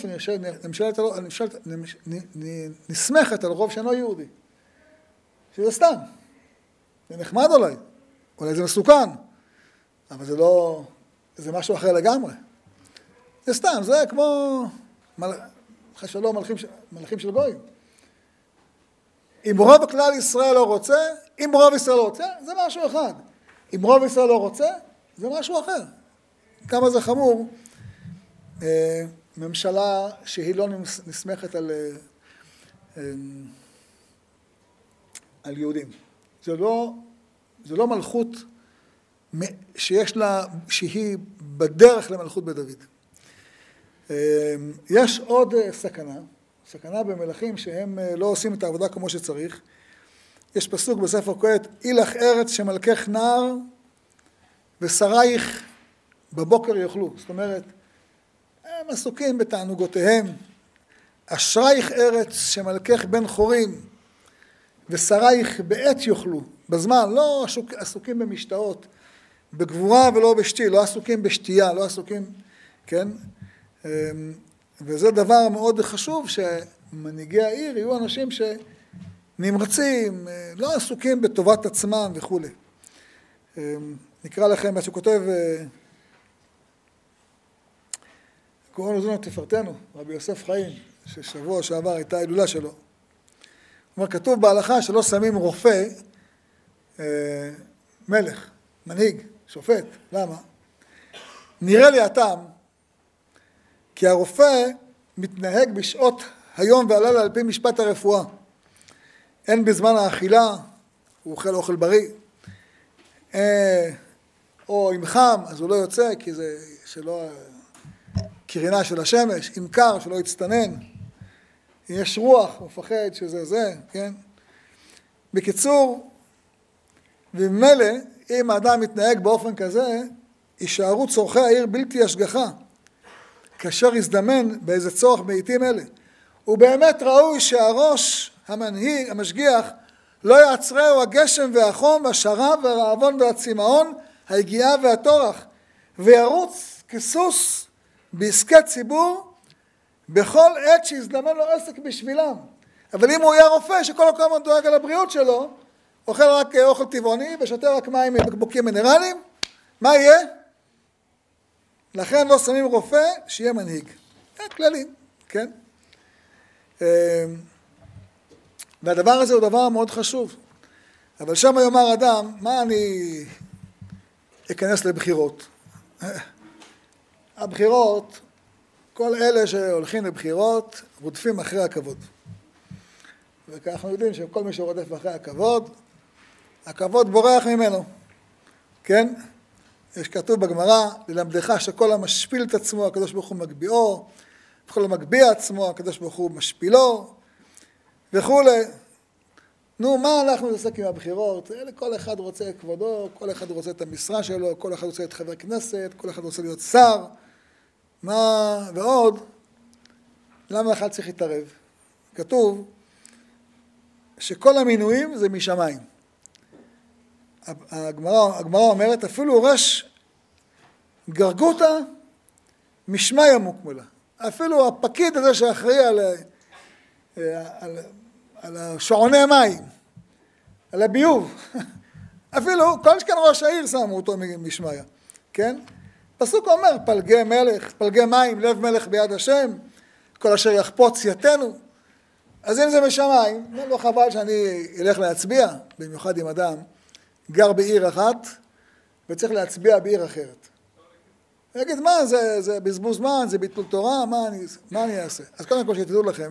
שנסמכת על רוב שאינו יהודי. שזה סתם. זה נחמד אולי. אולי זה מסוכן. אבל זה לא... זה משהו אחר לגמרי. זה סתם, זה כמו... חשלום מלכים, מלכים של גויים. אם רוב הכלל ישראל לא רוצה, אם רוב ישראל לא רוצה, זה משהו אחד. אם רוב ישראל לא רוצה, זה משהו אחר. כמה זה חמור. ממשלה שהיא לא נסמכת על, על יהודים. זה לא, זה לא מלכות שיש לה, שהיא בדרך למלכות בדוד. יש עוד סכנה, סכנה במלכים שהם לא עושים את העבודה כמו שצריך. יש פסוק בספר קהלת, אילך ארץ שמלכך נער ושרייך בבוקר יאכלו. זאת אומרת, הם עסוקים בתענוגותיהם. אשרייך ארץ שמלכך בן חורים ושרייך בעת יאכלו. בזמן, לא עסוקים במשתאות, בגבורה ולא בשתי, לא עסוקים בשתייה, לא עסוקים, כן? וזה דבר מאוד חשוב שמנהיגי העיר יהיו אנשים שנמרצים, לא עסוקים בטובת עצמם וכו'. נקרא לכם מה שכותב גאון עוזנו תפארתנו, רבי יוסף חיים, ששבוע שעבר הייתה ההילולה שלו. הוא אומר, כתוב בהלכה שלא שמים רופא, מלך, מנהיג, שופט. למה? נראה לי הטעם, כי הרופא מתנהג בשעות היום והלילה על פי משפט הרפואה. אין בזמן האכילה, הוא אוכל אוכל בריא, או אם חם, אז הוא לא יוצא, כי זה שלא קרינה של השמש, אם קר, שלא יצטנן, אם יש רוח, הוא מפחד שזה זה, כן? בקיצור, וממילא, אם האדם מתנהג באופן כזה, יישארו צורכי העיר בלתי השגחה, כאשר יזדמן באיזה צורך בעיתים אלה. ובאמת ראוי שהראש, המנהיג, המשגיח, לא יעצרהו הגשם והחום והשרב והרעבון והצמאון, היגיעה והטורח, וירוץ כסוס בעסקי ציבור, בכל עת שיזדמן לו עסק בשבילם. אבל אם הוא יהיה רופא שכל הכבוד דואג על הבריאות שלו, אוכל רק אוכל טבעוני ושותה רק מים מבקבוקים מינרליים, מה יהיה? לכן לא שמים רופא שיהיה מנהיג. זה כללים, כן? והדבר הזה הוא דבר מאוד חשוב. אבל שם יאמר אדם, מה אני אכנס לבחירות? הבחירות, כל אלה שהולכים לבחירות, רודפים אחרי הכבוד. וכך אנחנו יודעים שכל מי שרודף אחרי הכבוד, הכבוד בורח ממנו. כן? יש כתוב בגמרא, ללמדך שכל המשפיל את עצמו, הקדוש ברוך הוא מגביאו, וכל המגביע עצמו, הקדוש ברוך הוא משפילו, וכו'. נו, מה אנחנו נעסק עם הבחירות? כל אחד רוצה את כבודו, כל אחד רוצה את המשרה שלו, כל אחד רוצה את חבר כנסת, כל אחד רוצה להיות שר, מה, ועוד, למה אחד צריך להתערב? כתוב שכל המינויים זה משמיים. הגמרא, הגמרא אומרת, אפילו ראש גרגותא משמיא מוקמלה. אפילו הפקיד הזה שאחראי על, על, על השעוני מים, על הביוב, אפילו כל שכן ראש העיר שמו אותו משמיא, כן? פסוק אומר, פלגי מלך, פלגי מים, לב מלך ביד השם, כל אשר יחפוץ יתנו. אז אם זה משמיים, לא חבל שאני אלך להצביע, במיוחד עם אדם, גר בעיר אחת, וצריך להצביע בעיר אחרת. אני אגיד, מה, זה, זה בזבוז זמן, זה ביטול תורה, מה אני, מה אני אעשה? אז קודם כל שתדעו לכם,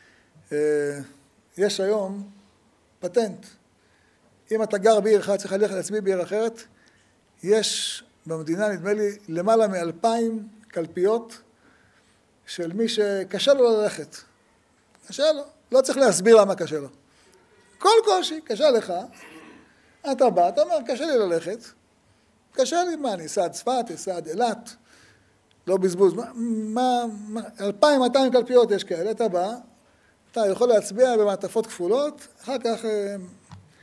יש היום פטנט. אם אתה גר בעיר אחת, צריך ללכת להצביע בעיר אחרת, יש במדינה, נדמה לי, למעלה מאלפיים קלפיות של מי שקשה לו ללכת. קשה לו. לא צריך להסביר למה קשה לו. כל קושי, קשה לך. אתה בא, אתה אומר, קשה לי ללכת. קשה לי, מה, אני אסע עד צפת, אסע עד אילת. לא בזבוז. מה, מה, מה, אלפיים מאתיים קלפיות יש כאלה, אתה בא, אתה יכול להצביע במעטפות כפולות, אחר כך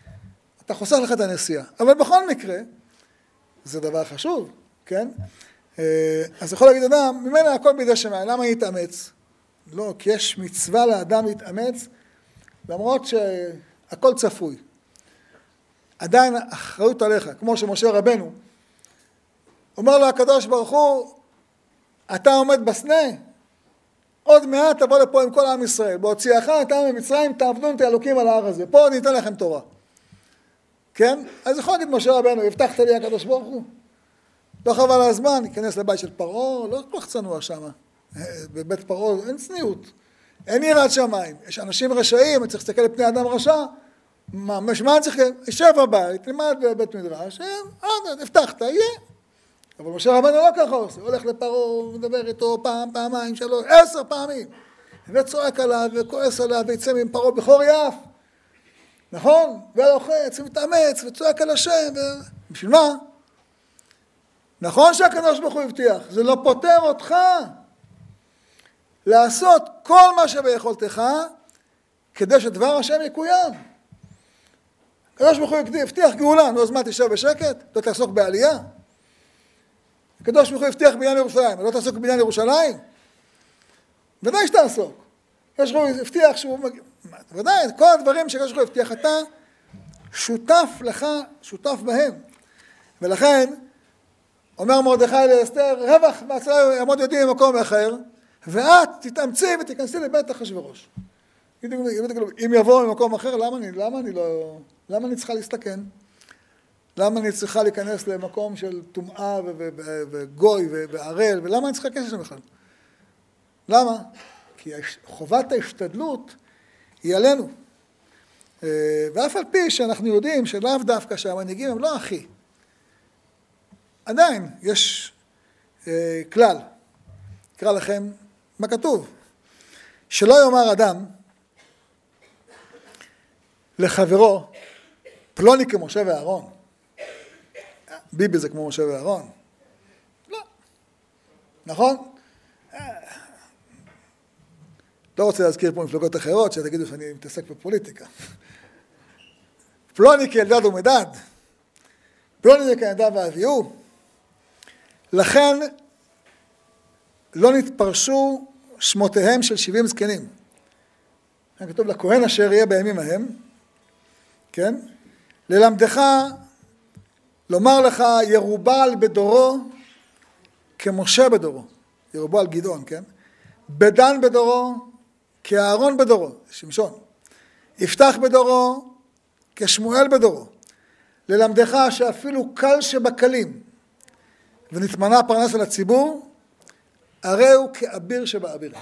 אתה חוסך לך את הנסיעה. אבל בכל מקרה, זה דבר חשוב, כן? אז יכול להגיד אדם, ממנה הכל בידי שמיים, למה יתאמץ? לא, כי יש מצווה לאדם להתאמץ, למרות שהכל צפוי. עדיין אחריות עליך, כמו שמשה רבנו, אומר לו הקדוש ברוך הוא, אתה עומד בסנה, עוד מעט תבוא לפה עם כל עם ישראל, בהוציאך אתה ממצרים, תעבדון את האלוקים על ההר הזה, פה ניתן לכם תורה. כן? אז יכול להגיד משה רבנו, הבטחת לי הקדוש ברוך הוא, לא חבל הזמן, ניכנס לבית של פרעה, לא כל כך צנוע שם, בבית פרעה אין צניעות, אין יראת שמיים, יש אנשים רשעים, צריך להסתכל לפני אדם רשע, מה, מה אני צריך, ישב בבית, למד בבית מדרש, הבטחת, יהיה. אבל משה רבנו לא ככה עושה, הולך לפרעה, מדבר איתו פעם, פעמיים, שלוש, עשר פעמים, וצועק עליו וכועס עליו, ויצא עם פרעה בחור יף, נכון? ולוחץ ומתאמץ וצועק על השם, ו... בשביל מה? נכון שהקדוש ברוך הוא הבטיח, זה לא פותר אותך לעשות כל מה שביכולתך כדי שדבר השם יקוים. הקדוש ברוך הוא הבטיח גאולה, נו אז מה תשב בשקט? לא תעסוק בעלייה? הקדוש ברוך הוא הבטיח בניין ירושלים, לא תעסוק בבניין ירושלים? ודאי שתעסוק. הקדוש ברוך הוא הבטיח שהוא... ודאי, כל הדברים שהקדוש ברוך הוא הבטיח, אתה שותף לך, שותף בהם. ולכן, אומר מרדכי לאסתר, רווח והצלה יעמוד ידי במקום אחר, ואת תתאמצי ותיכנסי לבית אחשוורוש. אם יבוא ממקום אחר, למה אני, למה אני לא, למה אני צריכה להסתכן? למה אני צריכה להיכנס למקום של טומאה וגוי וערל, ולמה אני צריכה כסף שם בכלל? למה? כי חובת ההשתדלות היא עלינו. ואף על פי שאנחנו יודעים שלאו דווקא שהמנהיגים הם לא הכי. עדיין יש אה, כלל, אקרא לכם מה כתוב, שלא יאמר אדם לחברו, פלוני כמשה ואהרון, ביבי זה כמו משה ואהרון, לא, נכון? לא רוצה להזכיר פה מפלגות אחרות שתגידו שאני מתעסק בפוליטיקה. פלוני כילדד ומדד, פלוני כילדד ואביהו, לכן לא נתפרשו שמותיהם של שבעים זקנים. כתוב לכהן אשר יהיה בימים ההם, כן? ללמדך, לומר לך ירובל בדורו כמשה בדורו, ירובל גדעון, כן? בדן בדורו כאהרון בדורו, שמשון. יפתח בדורו כשמואל בדורו. ללמדך שאפילו קל שבקלים, ונתמנה פרנס על הציבור, הרי הוא כאביר שבאבירים.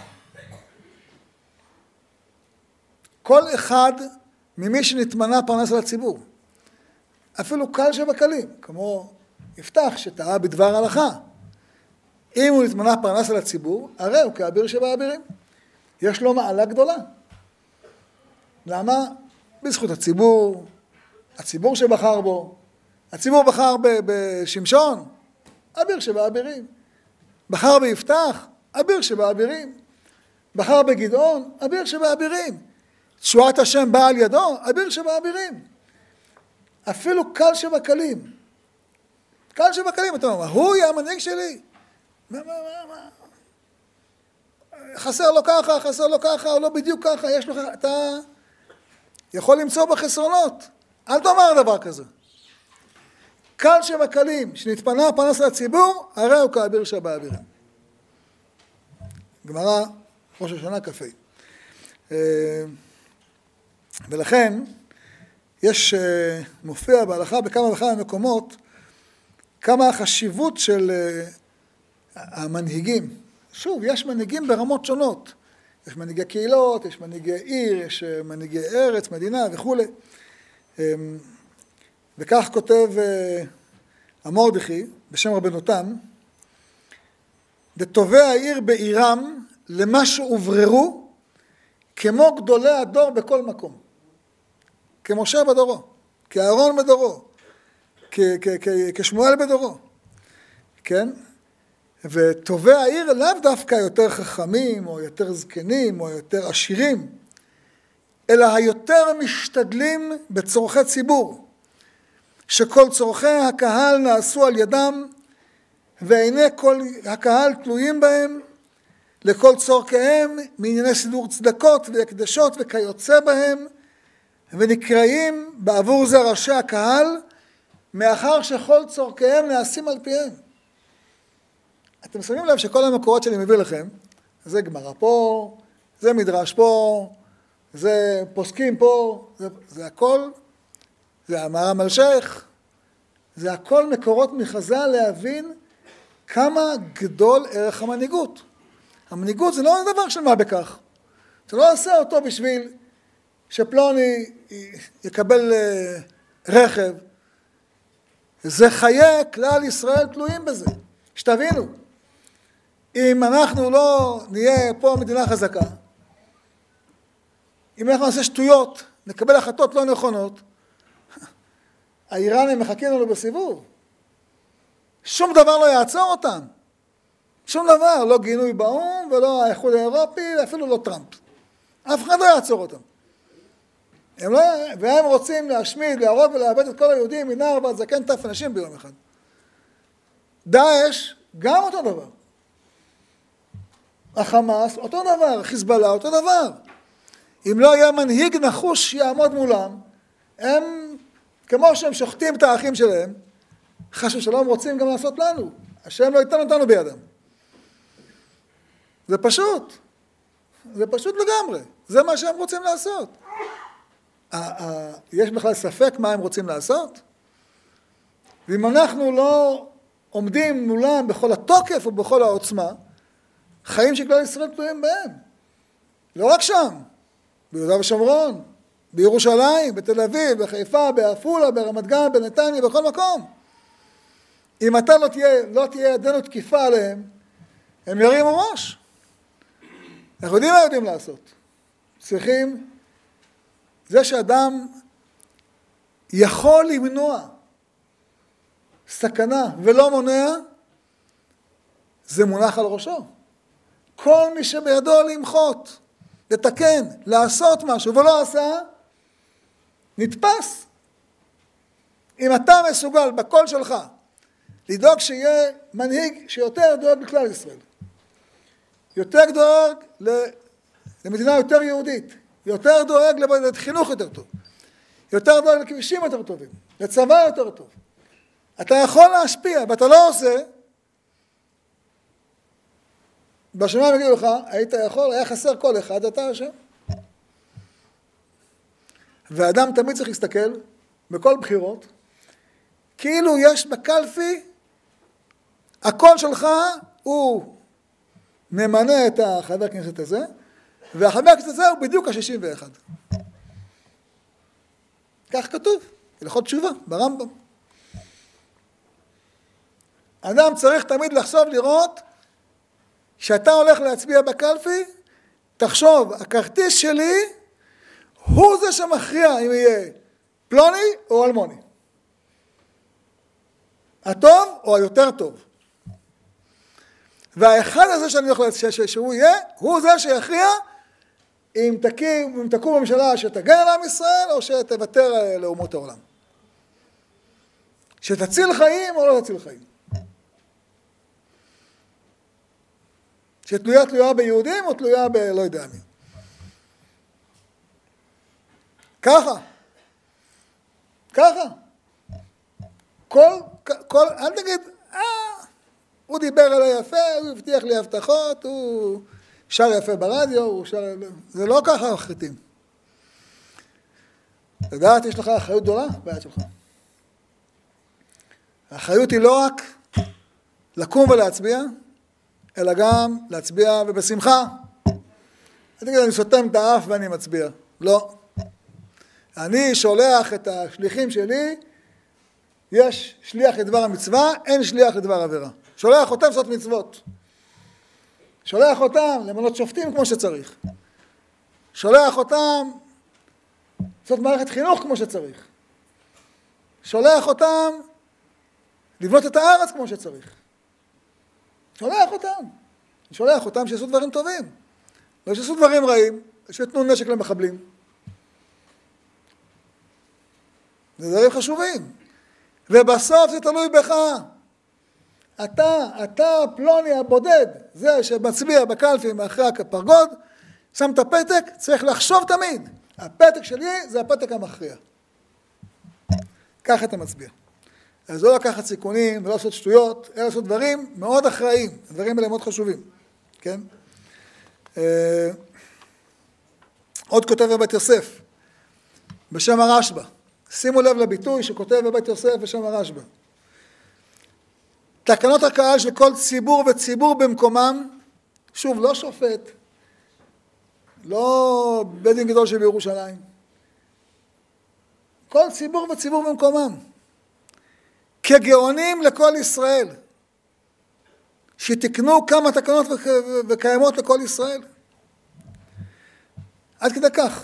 כל אחד ממי שנתמנה פרנס על הציבור, אפילו קל שבקלים, כמו יפתח שטעה בדבר הלכה, אם הוא נתמנה פרנס על הציבור, הרי הוא כאביר שבאבירים. יש לו מעלה גדולה. למה? בזכות הציבור, הציבור שבחר בו, הציבור בחר בשמשון, אביר שבאבירים. בחר ביפתח, אביר שבאבירים. בחר בגדעון, אביר שבאבירים. תשועת השם באה על ידו, אביר שבאבירים. אפילו קל שבקלים. קל שבקלים, אתה אומר, הוא יהיה המנהיג שלי. מה, מה, מה, מה? חסר לו ככה, חסר לו ככה, או לא בדיוק ככה, יש לו, אתה יכול למצוא בחסרונות. אל תאמר דבר כזה. קל שבקלים, שנתפנה פרנס לציבור, הרי הוא כאביר שבאבירים. גמרא, ראש השנה כ"ה. ולכן, יש, מופיע בהלכה בכמה וכמה מקומות, כמה החשיבות של המנהיגים. שוב, יש מנהיגים ברמות שונות. יש מנהיגי קהילות, יש מנהיגי עיר, יש מנהיגי ארץ, מדינה וכו'. וכך כותב המורדכי, בשם רבנו תם, דטובי העיר בעירם למה שהובררו, כמו גדולי הדור בכל מקום. כמשה בדורו, כאהרון בדורו, כשמואל בדורו. כן? וטובי העיר לאו דווקא יותר חכמים, או יותר זקנים, או יותר עשירים, אלא היותר משתדלים בצורכי ציבור, שכל צורכי הקהל נעשו על ידם, ועיני כל הקהל תלויים בהם, לכל צורכיהם, מענייני סידור צדקות והקדשות וכיוצא בהם, ונקראים בעבור זה ראשי הקהל, מאחר שכל צורכיהם נעשים על פיהם. אתם שמים לב שכל המקורות שאני מביא לכם, זה גמרא פה, זה מדרש פה, זה פוסקים פה, זה, זה הכל, זה המהר"ם אלשיך, זה הכל מקורות מחז"ל להבין כמה גדול ערך המנהיגות. המנהיגות זה לא דבר של מה בכך. אתה לא עושה אותו בשביל שפלוני יקבל רכב. זה חיי כלל ישראל תלויים בזה. שתבינו, אם אנחנו לא נהיה פה מדינה חזקה, אם אנחנו נעשה שטויות, נקבל החלטות לא נכונות, האיראנים מחכים לנו בסיבוב. שום דבר לא יעצור אותם. שום דבר, לא גינוי באום ולא האיחוד האירופי, ואפילו לא טראמפ. אף אחד לא יעצור אותם. הם לא, והם רוצים להשמיד, להרוג ולאבד את כל היהודים מנער ועד זקן טף אנשים ביום אחד. דאעש, גם אותו דבר. החמאס, אותו דבר. חיזבאללה, אותו דבר. אם לא יהיה מנהיג נחוש שיעמוד מולם, הם, כמו שהם שוחטים את האחים שלהם, חס ושלום רוצים גם לעשות לנו. השם לא ייתן אותנו בידם. זה פשוט. זה פשוט לגמרי. זה מה שהם רוצים לעשות. יש בכלל ספק מה הם רוצים לעשות? ואם אנחנו לא עומדים מולם בכל התוקף ובכל העוצמה, חיים שכלל ישראל תלויים בהם. לא רק שם, ביהודה ושומרון, בירושלים, בתל אביב, בחיפה, בעפולה, ברמת גן, בנתניה, בכל מקום. אם אתה לא תהיה, לא תהיה ידנו תקיפה עליהם, הם ירימו ראש. אנחנו יודעים מה יודעים לעשות. צריכים, זה שאדם יכול למנוע סכנה ולא מונע, זה מונח על ראשו. כל מי שבידו למחות, לתקן, לעשות משהו ולא עשה, נתפס. אם אתה מסוגל בקול שלך, לדאוג שיהיה מנהיג שיותר דואג לכלל ישראל. יותר דואג למדינה יותר יהודית. יותר דואג לחינוך יותר טוב. יותר דואג לכבישים יותר טובים. לצבא יותר טוב. אתה יכול להשפיע, ואתה לא עושה, בשמיים יגידו לך, היית יכול, היה חסר כל אחד, אתה אשם. ואדם תמיד צריך להסתכל, בכל בחירות, כאילו יש בקלפי, הקול שלך הוא ממנה את החבר הכנסת הזה, והחבר הכנסת הזה הוא בדיוק ה-שישים ואחת. כך כתוב, הלכות תשובה, ברמב"ם. אדם צריך תמיד לחשוב לראות, שאתה הולך להצביע בקלפי, תחשוב, הכרטיס שלי הוא זה שמכריע אם יהיה פלוני או אלמוני. הטוב או היותר טוב. והאחד הזה שאני הולך להצביע שהוא יהיה, הוא זה שיכריע אם תקים, אם תקום בממשלה שתגן על עם ישראל או שתוותר לאומות העולם. שתציל חיים או לא תציל חיים. שתלויה תלויה ביהודים או תלויה בלא יודע מי. ככה. ככה. כל, כל, אל תגיד, אה, הוא דיבר עליי יפה, הוא הבטיח לי הבטחות, הוא שר יפה ברדיו, הוא שר... זה לא ככה מחליטים. לדעת, יש לך אחריות גדולה ביד שלך. האחריות היא לא רק לקום ולהצביע, אלא גם להצביע ובשמחה. אני תגיד, אני סותם את האף ואני מצביע. לא. אני שולח את השליחים שלי, יש שליח לדבר המצווה, אין שליח לדבר עבירה. שולח אותם לעשות מצוות. שולח אותם למנות שופטים כמו שצריך. שולח אותם לעשות מערכת חינוך כמו שצריך. שולח אותם לבנות את הארץ כמו שצריך. שולח אותם. שולח אותם שיעשו דברים טובים. לא שיעשו דברים רעים, שיתנו נשק למחבלים. זה דברים חשובים. ובסוף זה תלוי בך. אתה, אתה פלוני הבודד, זה שמצביע בקלפי מאחרי הפרגוד, שם את הפתק, צריך לחשוב תמיד. הפתק שלי זה הפתק המכריע. ככה אתה מצביע. אז לא לקחת סיכונים ולא לעשות שטויות, אלא לעשות דברים מאוד אחראיים, דברים האלה מאוד חשובים, כן? אה, עוד כותב בבית יוסף, בשם הרשב"א. שימו לב לביטוי שכותב בבית יוסף בשם הרשב"א. תקנות הקהל של כל ציבור וציבור במקומם, שוב, לא שופט, לא בית דין גדול שבירושלים, כל ציבור וציבור במקומם, כגאונים לכל ישראל, שתקנו כמה תקנות וקיימות לכל ישראל. עד כדי כך.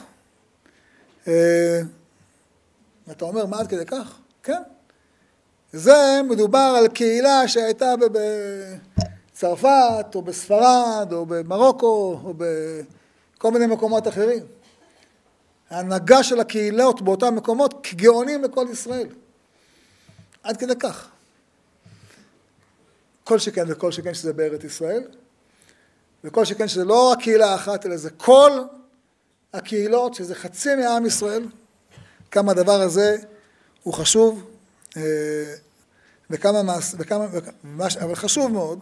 אתה אומר, מה עד כדי כך? כן. זה מדובר על קהילה שהייתה בצרפת, או בספרד, או במרוקו, או בכל מיני מקומות אחרים. ההנהגה של הקהילות באותם מקומות כגאונים לכל ישראל. עד כדי כך. כל שכן וכל שכן שזה בארץ ישראל, וכל שכן שזה לא רק קהילה אחת, אלא זה כל הקהילות, שזה חצי מעם ישראל, כמה הדבר הזה הוא חשוב, וכמה, וכמה, וכמה, אבל חשוב מאוד,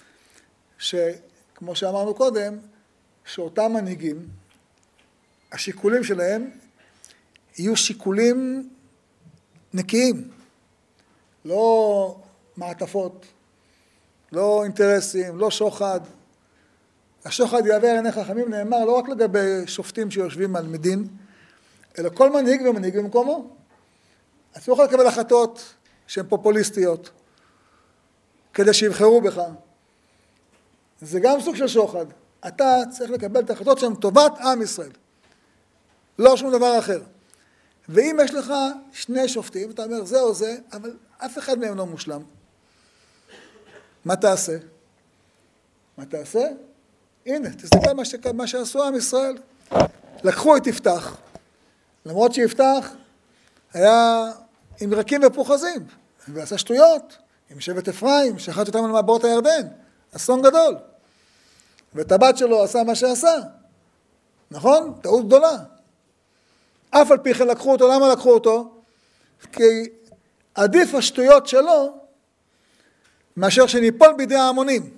שכמו שאמרנו קודם, שאותם מנהיגים, השיקולים שלהם יהיו שיקולים נקיים, לא מעטפות, לא אינטרסים, לא שוחד. השוחד יעבר עיני חכמים נאמר לא רק לגבי שופטים שיושבים על מדין, אלא כל מנהיג ומנהיג במקומו. אז לא יכול לקבל החלטות שהן פופוליסטיות, כדי שיבחרו בך. זה גם סוג של שוחד. אתה צריך לקבל את ההחלטות שהן טובת עם ישראל. לא שום דבר אחר. ואם יש לך שני שופטים, אתה אומר זה או זה, אבל אף אחד מהם לא מושלם. מה תעשה? מה תעשה? הנה, תסתכל מה, ש... מה שעשו עם ישראל. לקחו את יפתח, למרות שיפתח היה עם רקים ופוחזים, ועשה שטויות, עם שבט אפרים, שחט אותם על מעברות הירדן, אסון גדול. ואת הבת שלו עשה מה שעשה, נכון? טעות גדולה. אף על פי כן לקחו אותו, למה לקחו אותו? כי עדיף השטויות שלו, מאשר שניפול בידי ההמונים.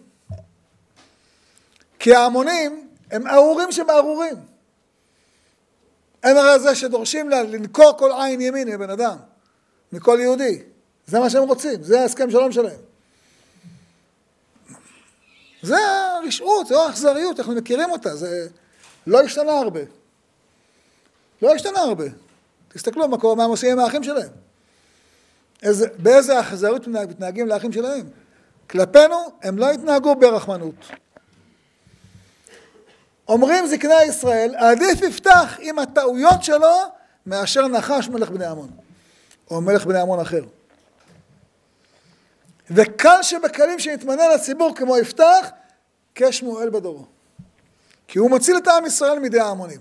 כי ההמונים הם ארורים שבארורים. הם הרי זה שדורשים לנקור כל עין ימין מבן אדם, מכל יהודי. זה מה שהם רוצים, זה ההסכם שלום שלהם. זה הרשעות, זה האכזריות, אנחנו מכירים אותה, זה לא השתנה הרבה. לא השתנה הרבה. תסתכלו מה קורה, מה הם עושים עם האחים שלהם. איזה, באיזה אכזריות מתנהגים לאחים שלהם. כלפינו הם לא התנהגו ברחמנות. אומרים זקני ישראל, עדיף יפתח עם הטעויות שלו, מאשר נחש מלך בני עמון, או מלך בני עמון אחר. וקל שבקלים שנתמנה לציבור כמו יפתח, כשמואל בדורו. כי הוא מציל את עם ישראל מידי העמונים.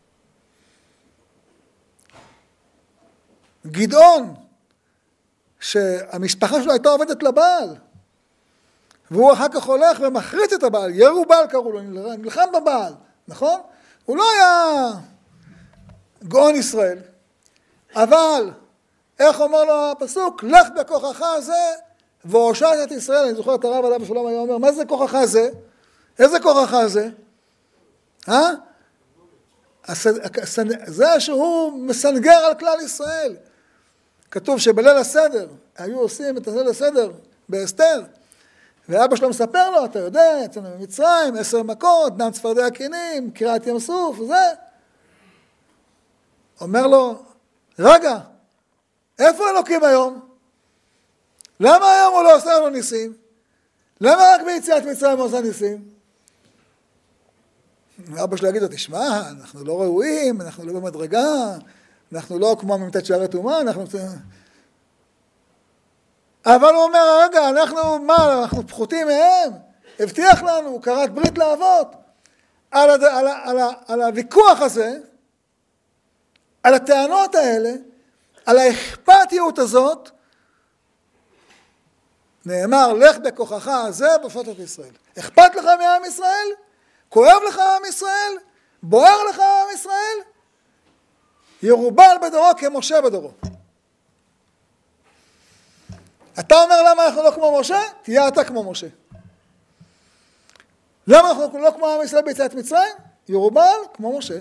גדעון, שהמשפחה שלו הייתה עובדת לבעל, והוא אחר כך הולך ומחריץ את הבעל, ירו בעל קראו לו, נלחם בבעל, נכון? הוא לא היה גאון ישראל, אבל איך אומר לו הפסוק? לך בכוחך הזה והושעת את ישראל. אני זוכר את הרב עליו השלום היה אומר, מה זה כוחך הזה? איזה כוחך הזה? אה? זה שהוא מסנגר על כלל ישראל. כתוב שבליל הסדר, היו עושים את ליל הסדר באסתר, ואבא שלו מספר לו, אתה יודע, יצאנו ממצרים, עשר מכות, דם צפרדע קינים, קריעת ים סוף, וזה. אומר לו, רגע, איפה אלוקים היום? למה היום הוא לא עושה לנו ניסים? למה רק ביציאת מצרים הוא עושה ניסים? אבא שלו יגיד לו, תשמע, אנחנו לא ראויים, אנחנו לא במדרגה, אנחנו לא כמו ממתת שערי טומאה, אנחנו... אבל הוא אומר, רגע, אנחנו, מה, אנחנו פחותים מהם? הבטיח לנו, הוא קראת ברית לאבות. על, הד... על, ה... על, ה... על הוויכוח הזה, על הטענות האלה, על האכפתיות הזאת, נאמר, לך בכוחך הזה בפרוט את ישראל. אכפת לך מעם ישראל? כואב לך עם ישראל? בוער לך עם ישראל? ירובל בדורו כמשה בדורו. אתה אומר למה אנחנו לא כמו משה? תהיה אתה כמו משה. למה אנחנו לא כמו עם ישראל ביציאת מצרים? ירובל כמו משה.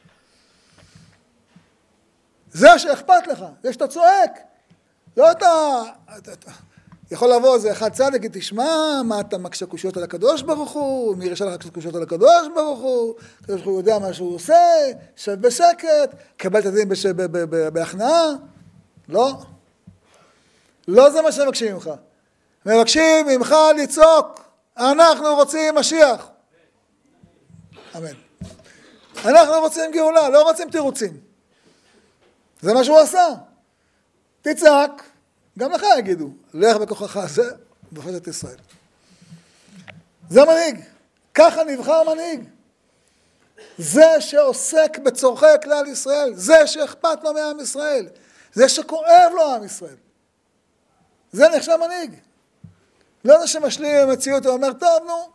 זה שאכפת לך, זה שאתה צועק. לא אתה, אתה, אתה יכול לבוא איזה אחד צדק, תשמע, מה אתה מקשה קושיות על הקדוש ברוך הוא, מי רשע לך קושיות על הקדוש ברוך הוא, הקדוש ברוך הוא יודע מה שהוא עושה, שב בשקט, קבל את הדין בש... ב... ב... ב... בהכנעה. לא. לא זה מה שמבקשים ממך. מבקשים ממך לצעוק, אנחנו רוצים משיח. אמן. אנחנו רוצים גאולה, לא רוצים תירוצים. זה מה שהוא עשה. תצעק, גם לך יגידו, לך בכוחך זה, בפרוט את ישראל. זה מנהיג. ככה נבחר מנהיג. זה שעוסק בצורכי כלל ישראל, זה שאכפת לו מעם ישראל, זה שכואב לו עם ישראל. זה נחשב מנהיג. לא זה שמשלים במציאות ואומר, טוב, נו.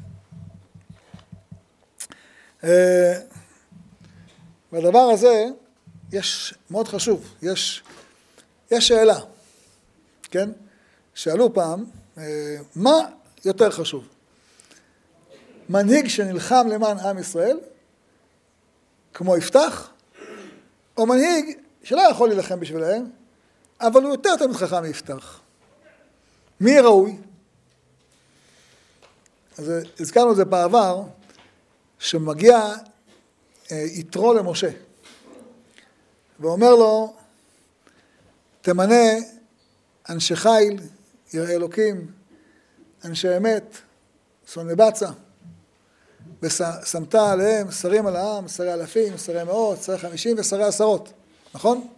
והדבר הזה, יש, מאוד חשוב, יש, יש שאלה, כן? שאלו פעם, מה יותר חשוב? מנהיג שנלחם למען עם ישראל, כמו יפתח, או מנהיג שלא יכול להילחם בשבילהם, אבל הוא יותר תמיד חכם מיפתח. מי ראוי? אז הזכרנו את זה בעבר, שמגיע יתרו למשה, ואומר לו, תמנה אנשי חיל, יראי אלוקים, אנשי אמת, שונאי בצע, ושמת עליהם שרים על העם, שרי אלפים, שרי מאות, שרי חמישים ושרי עשרות, נכון?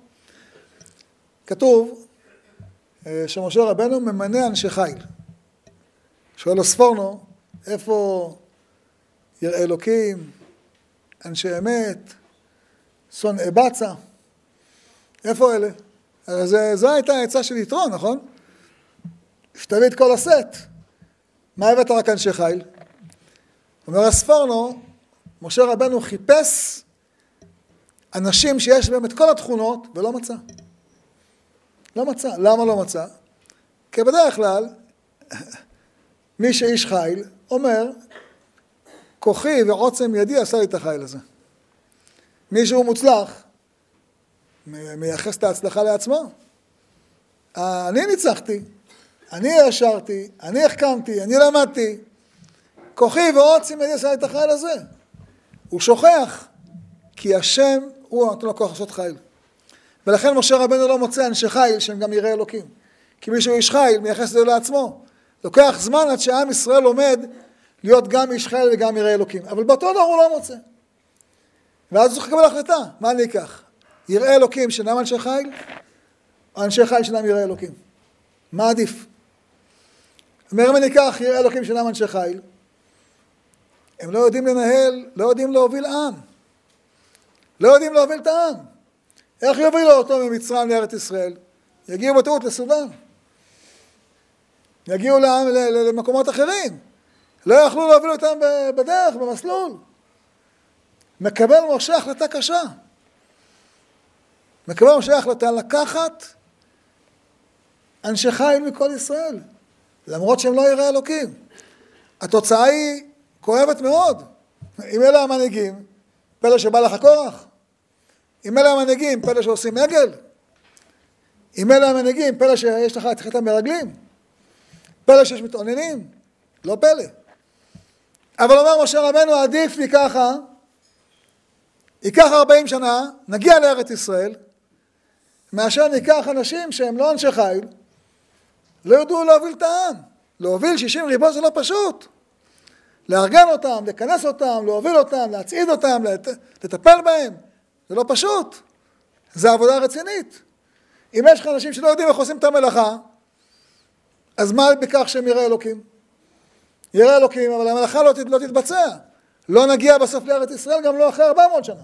כתוב שמשה רבנו ממנה אנשי חיל. שואל לו ספורנו, איפה יראי אלוקים, אנשי אמת, שונאי בצע, איפה אלה? אז זו הייתה העצה של יתרו, נכון? שתביא את כל הסט. מה הבאת רק אנשי חיל? אומר הספורנו, משה רבנו חיפש אנשים שיש בהם את כל התכונות ולא מצא. לא מצא. למה לא מצא? כי בדרך כלל, מי שאיש חיל אומר, כוחי ועוצם ידי עשה לי את החיל הזה. מי שהוא מוצלח, מייחס את ההצלחה לעצמו. אני ניצחתי, אני ישרתי, אני החכמתי, אני למדתי. כוחי ועוצם ידי עשה לי את החיל הזה. הוא שוכח, כי השם הוא נתן לו כוח לעשות חיל. ולכן משה רבנו לא מוצא אנשי חיל שהם גם יראי אלוקים. כי מישהו איש חיל מייחס את זה לעצמו. לוקח זמן עד שעם ישראל לומד להיות גם איש חיל וגם יראי אלוקים. אבל באותו דבר הוא לא מוצא. ואז הוא צריך לקבל החלטה. מה אני אקח? יראי אלוקים שאינם אנשי חיל, או אנשי חיל שאינם יראי אלוקים? מה עדיף? אומר אם אני אקח יראי אלוקים שאינם אנשי חיל, הם לא יודעים לנהל, לא יודעים להוביל עם. לא יודעים להוביל את העם. איך יובילו אותו ממצרים לארץ ישראל? יגיעו בטעות לסודן. יגיעו לעם, למקומות אחרים. לא יכלו להוביל אותם בדרך, במסלול. מקבל משה החלטה קשה. מקבל משה החלטה לקחת אנשי חיל מכל ישראל, למרות שהם לא יראי אלוקים. התוצאה היא כואבת מאוד. אם אלה המנהיגים, פלא שבא לך כורח. אם אלה המנהיגים, פלא שעושים עגל. אם אלה המנהיגים, פלא שיש לך את חטא המרגלים. פלא שיש מתעוננים. לא פלא. אבל אומר משה רבנו, עדיף לי ככה, ייקח ארבעים שנה, נגיע לארץ ישראל, מאשר ניקח אנשים שהם לא אנשי חיל, לא יודעו להוביל את העם. להוביל שישים ריבו זה לא פשוט. לארגן אותם, לכנס אותם, להוביל אותם, להצעיד אותם, לטפל בהם. זה לא פשוט. זה עבודה רצינית. אם יש לך אנשים שלא יודעים איך עושים את המלאכה, אז מה בכך שהם יראי אלוקים? יראי אלוקים, אבל המלאכה לא, לא תתבצע. לא נגיע בסוף לארץ ישראל, גם לא אחרי ארבע מאות שנה.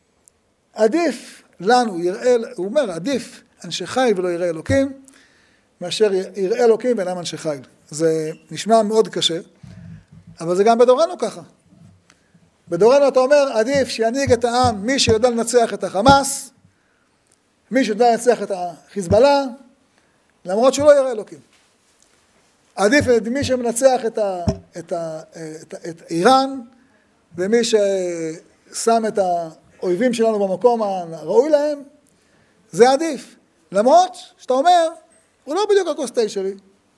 עדיף לנו, יראה, הוא אומר, עדיף אנשי חיל ולא יראי אלוקים, מאשר יראה אלוקים ואינם אנשי חיל. זה נשמע מאוד קשה, אבל זה גם בדורנו ככה. בדורנו אתה אומר, עדיף שינהיג את העם מי שיודע לנצח את החמאס, מי שיודע לנצח את החיזבאללה, למרות שהוא לא יראה אלוקים. עדיף מי שמנצח את, ה, את, ה, את, ה, את איראן, ומי ששם את האויבים שלנו במקום הראוי להם, זה עדיף. למרות שאתה אומר, הוא לא בדיוק הכוס תה שלי.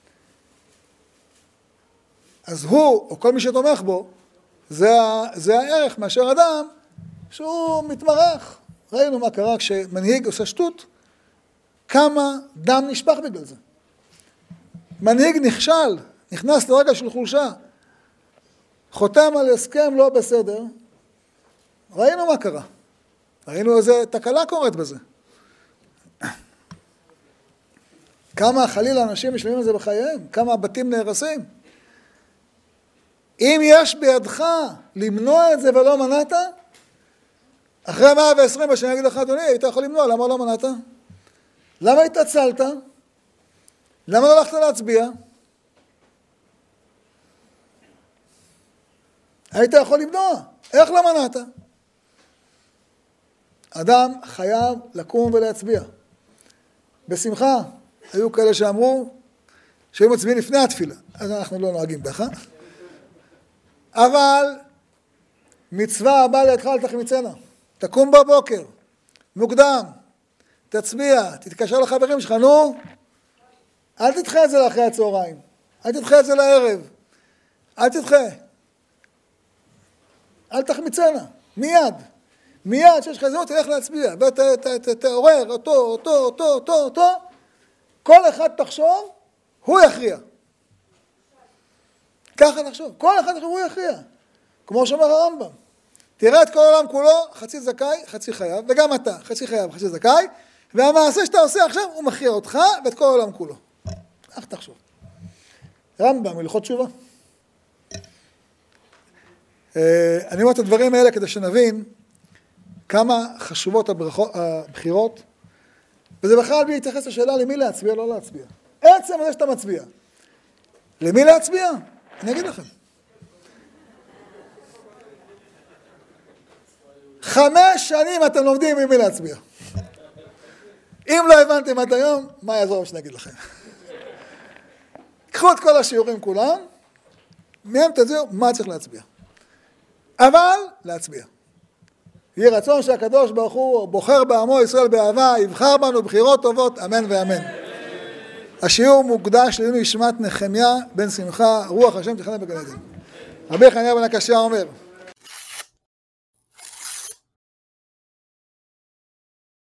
אז הוא, או כל מי שתומך בו, זה, זה הערך מאשר אדם שהוא מתמרח. ראינו מה קרה כשמנהיג עושה שטות, כמה דם נשפך בגלל זה. מנהיג נכשל, נכנס לרגע של חולשה, חותם על הסכם לא בסדר, ראינו מה קרה. ראינו איזה תקלה קורית בזה. כמה חלילה אנשים משלמים על זה בחייהם, כמה בתים נהרסים. אם יש בידך למנוע את זה ולא מנעת, אחרי מאה ועשרים בשנה אגיד לך, אדוני, היית יכול למנוע, למה לא מנעת? למה התעצלת? למה לא הלכת להצביע? היית יכול למנוע, איך לא מנעת? אדם חייב לקום ולהצביע. בשמחה, היו כאלה שאמרו שהיו מצביעים לפני התפילה, אז אנחנו לא נוהגים בך. אבל מצווה הבאה לידך אל תחמיצנה. תקום בבוקר, מוקדם, תצביע, תתקשר לחברים שלך, נו, אל תדחה את זה לאחרי הצהריים, אל תדחה את זה לערב, אל תדחה. אל תחמיצנה, מיד, מיד שיש לך זהו, תלך להצביע, ותעורר אותו, אותו, אותו, אותו, אותו, כל אחד תחשוב, הוא יכריע. ככה תחשוב, כל אחד תחשוב, הוא יכריע. כמו שאומר הרמב"ם, תראה את כל העולם כולו, חצי זכאי, חצי חייב, וגם אתה, חצי חייב, חצי זכאי, והמעשה שאתה עושה עכשיו, הוא מכריע אותך ואת כל העולם כולו. איך תחשוב? רמב"ם, הלכות תשובה. אני אומר את הדברים האלה כדי שנבין כמה חשובות הבחירות, וזה בכלל בלי להתייחס לשאלה למי להצביע או לא להצביע. עצם זה שאתה מצביע. למי להצביע? אני אגיד לכם. חמש שנים אתם לומדים ממי להצביע. אם לא הבנתם עד היום, מה יעזור שאני אגיד לכם? קחו את כל השיעורים כולם, מהם תצביעו מה צריך להצביע. אבל להצביע. יהי רצון שהקדוש ברוך הוא בוחר בעמו ישראל באהבה, יבחר בנו בחירות טובות, אמן ואמן. השיעור מוקדש לעילוי נשמת נחמיה בן שמחה, רוח השם תחנה בגן עדן. רבי חנינא בן עקשיא אומר,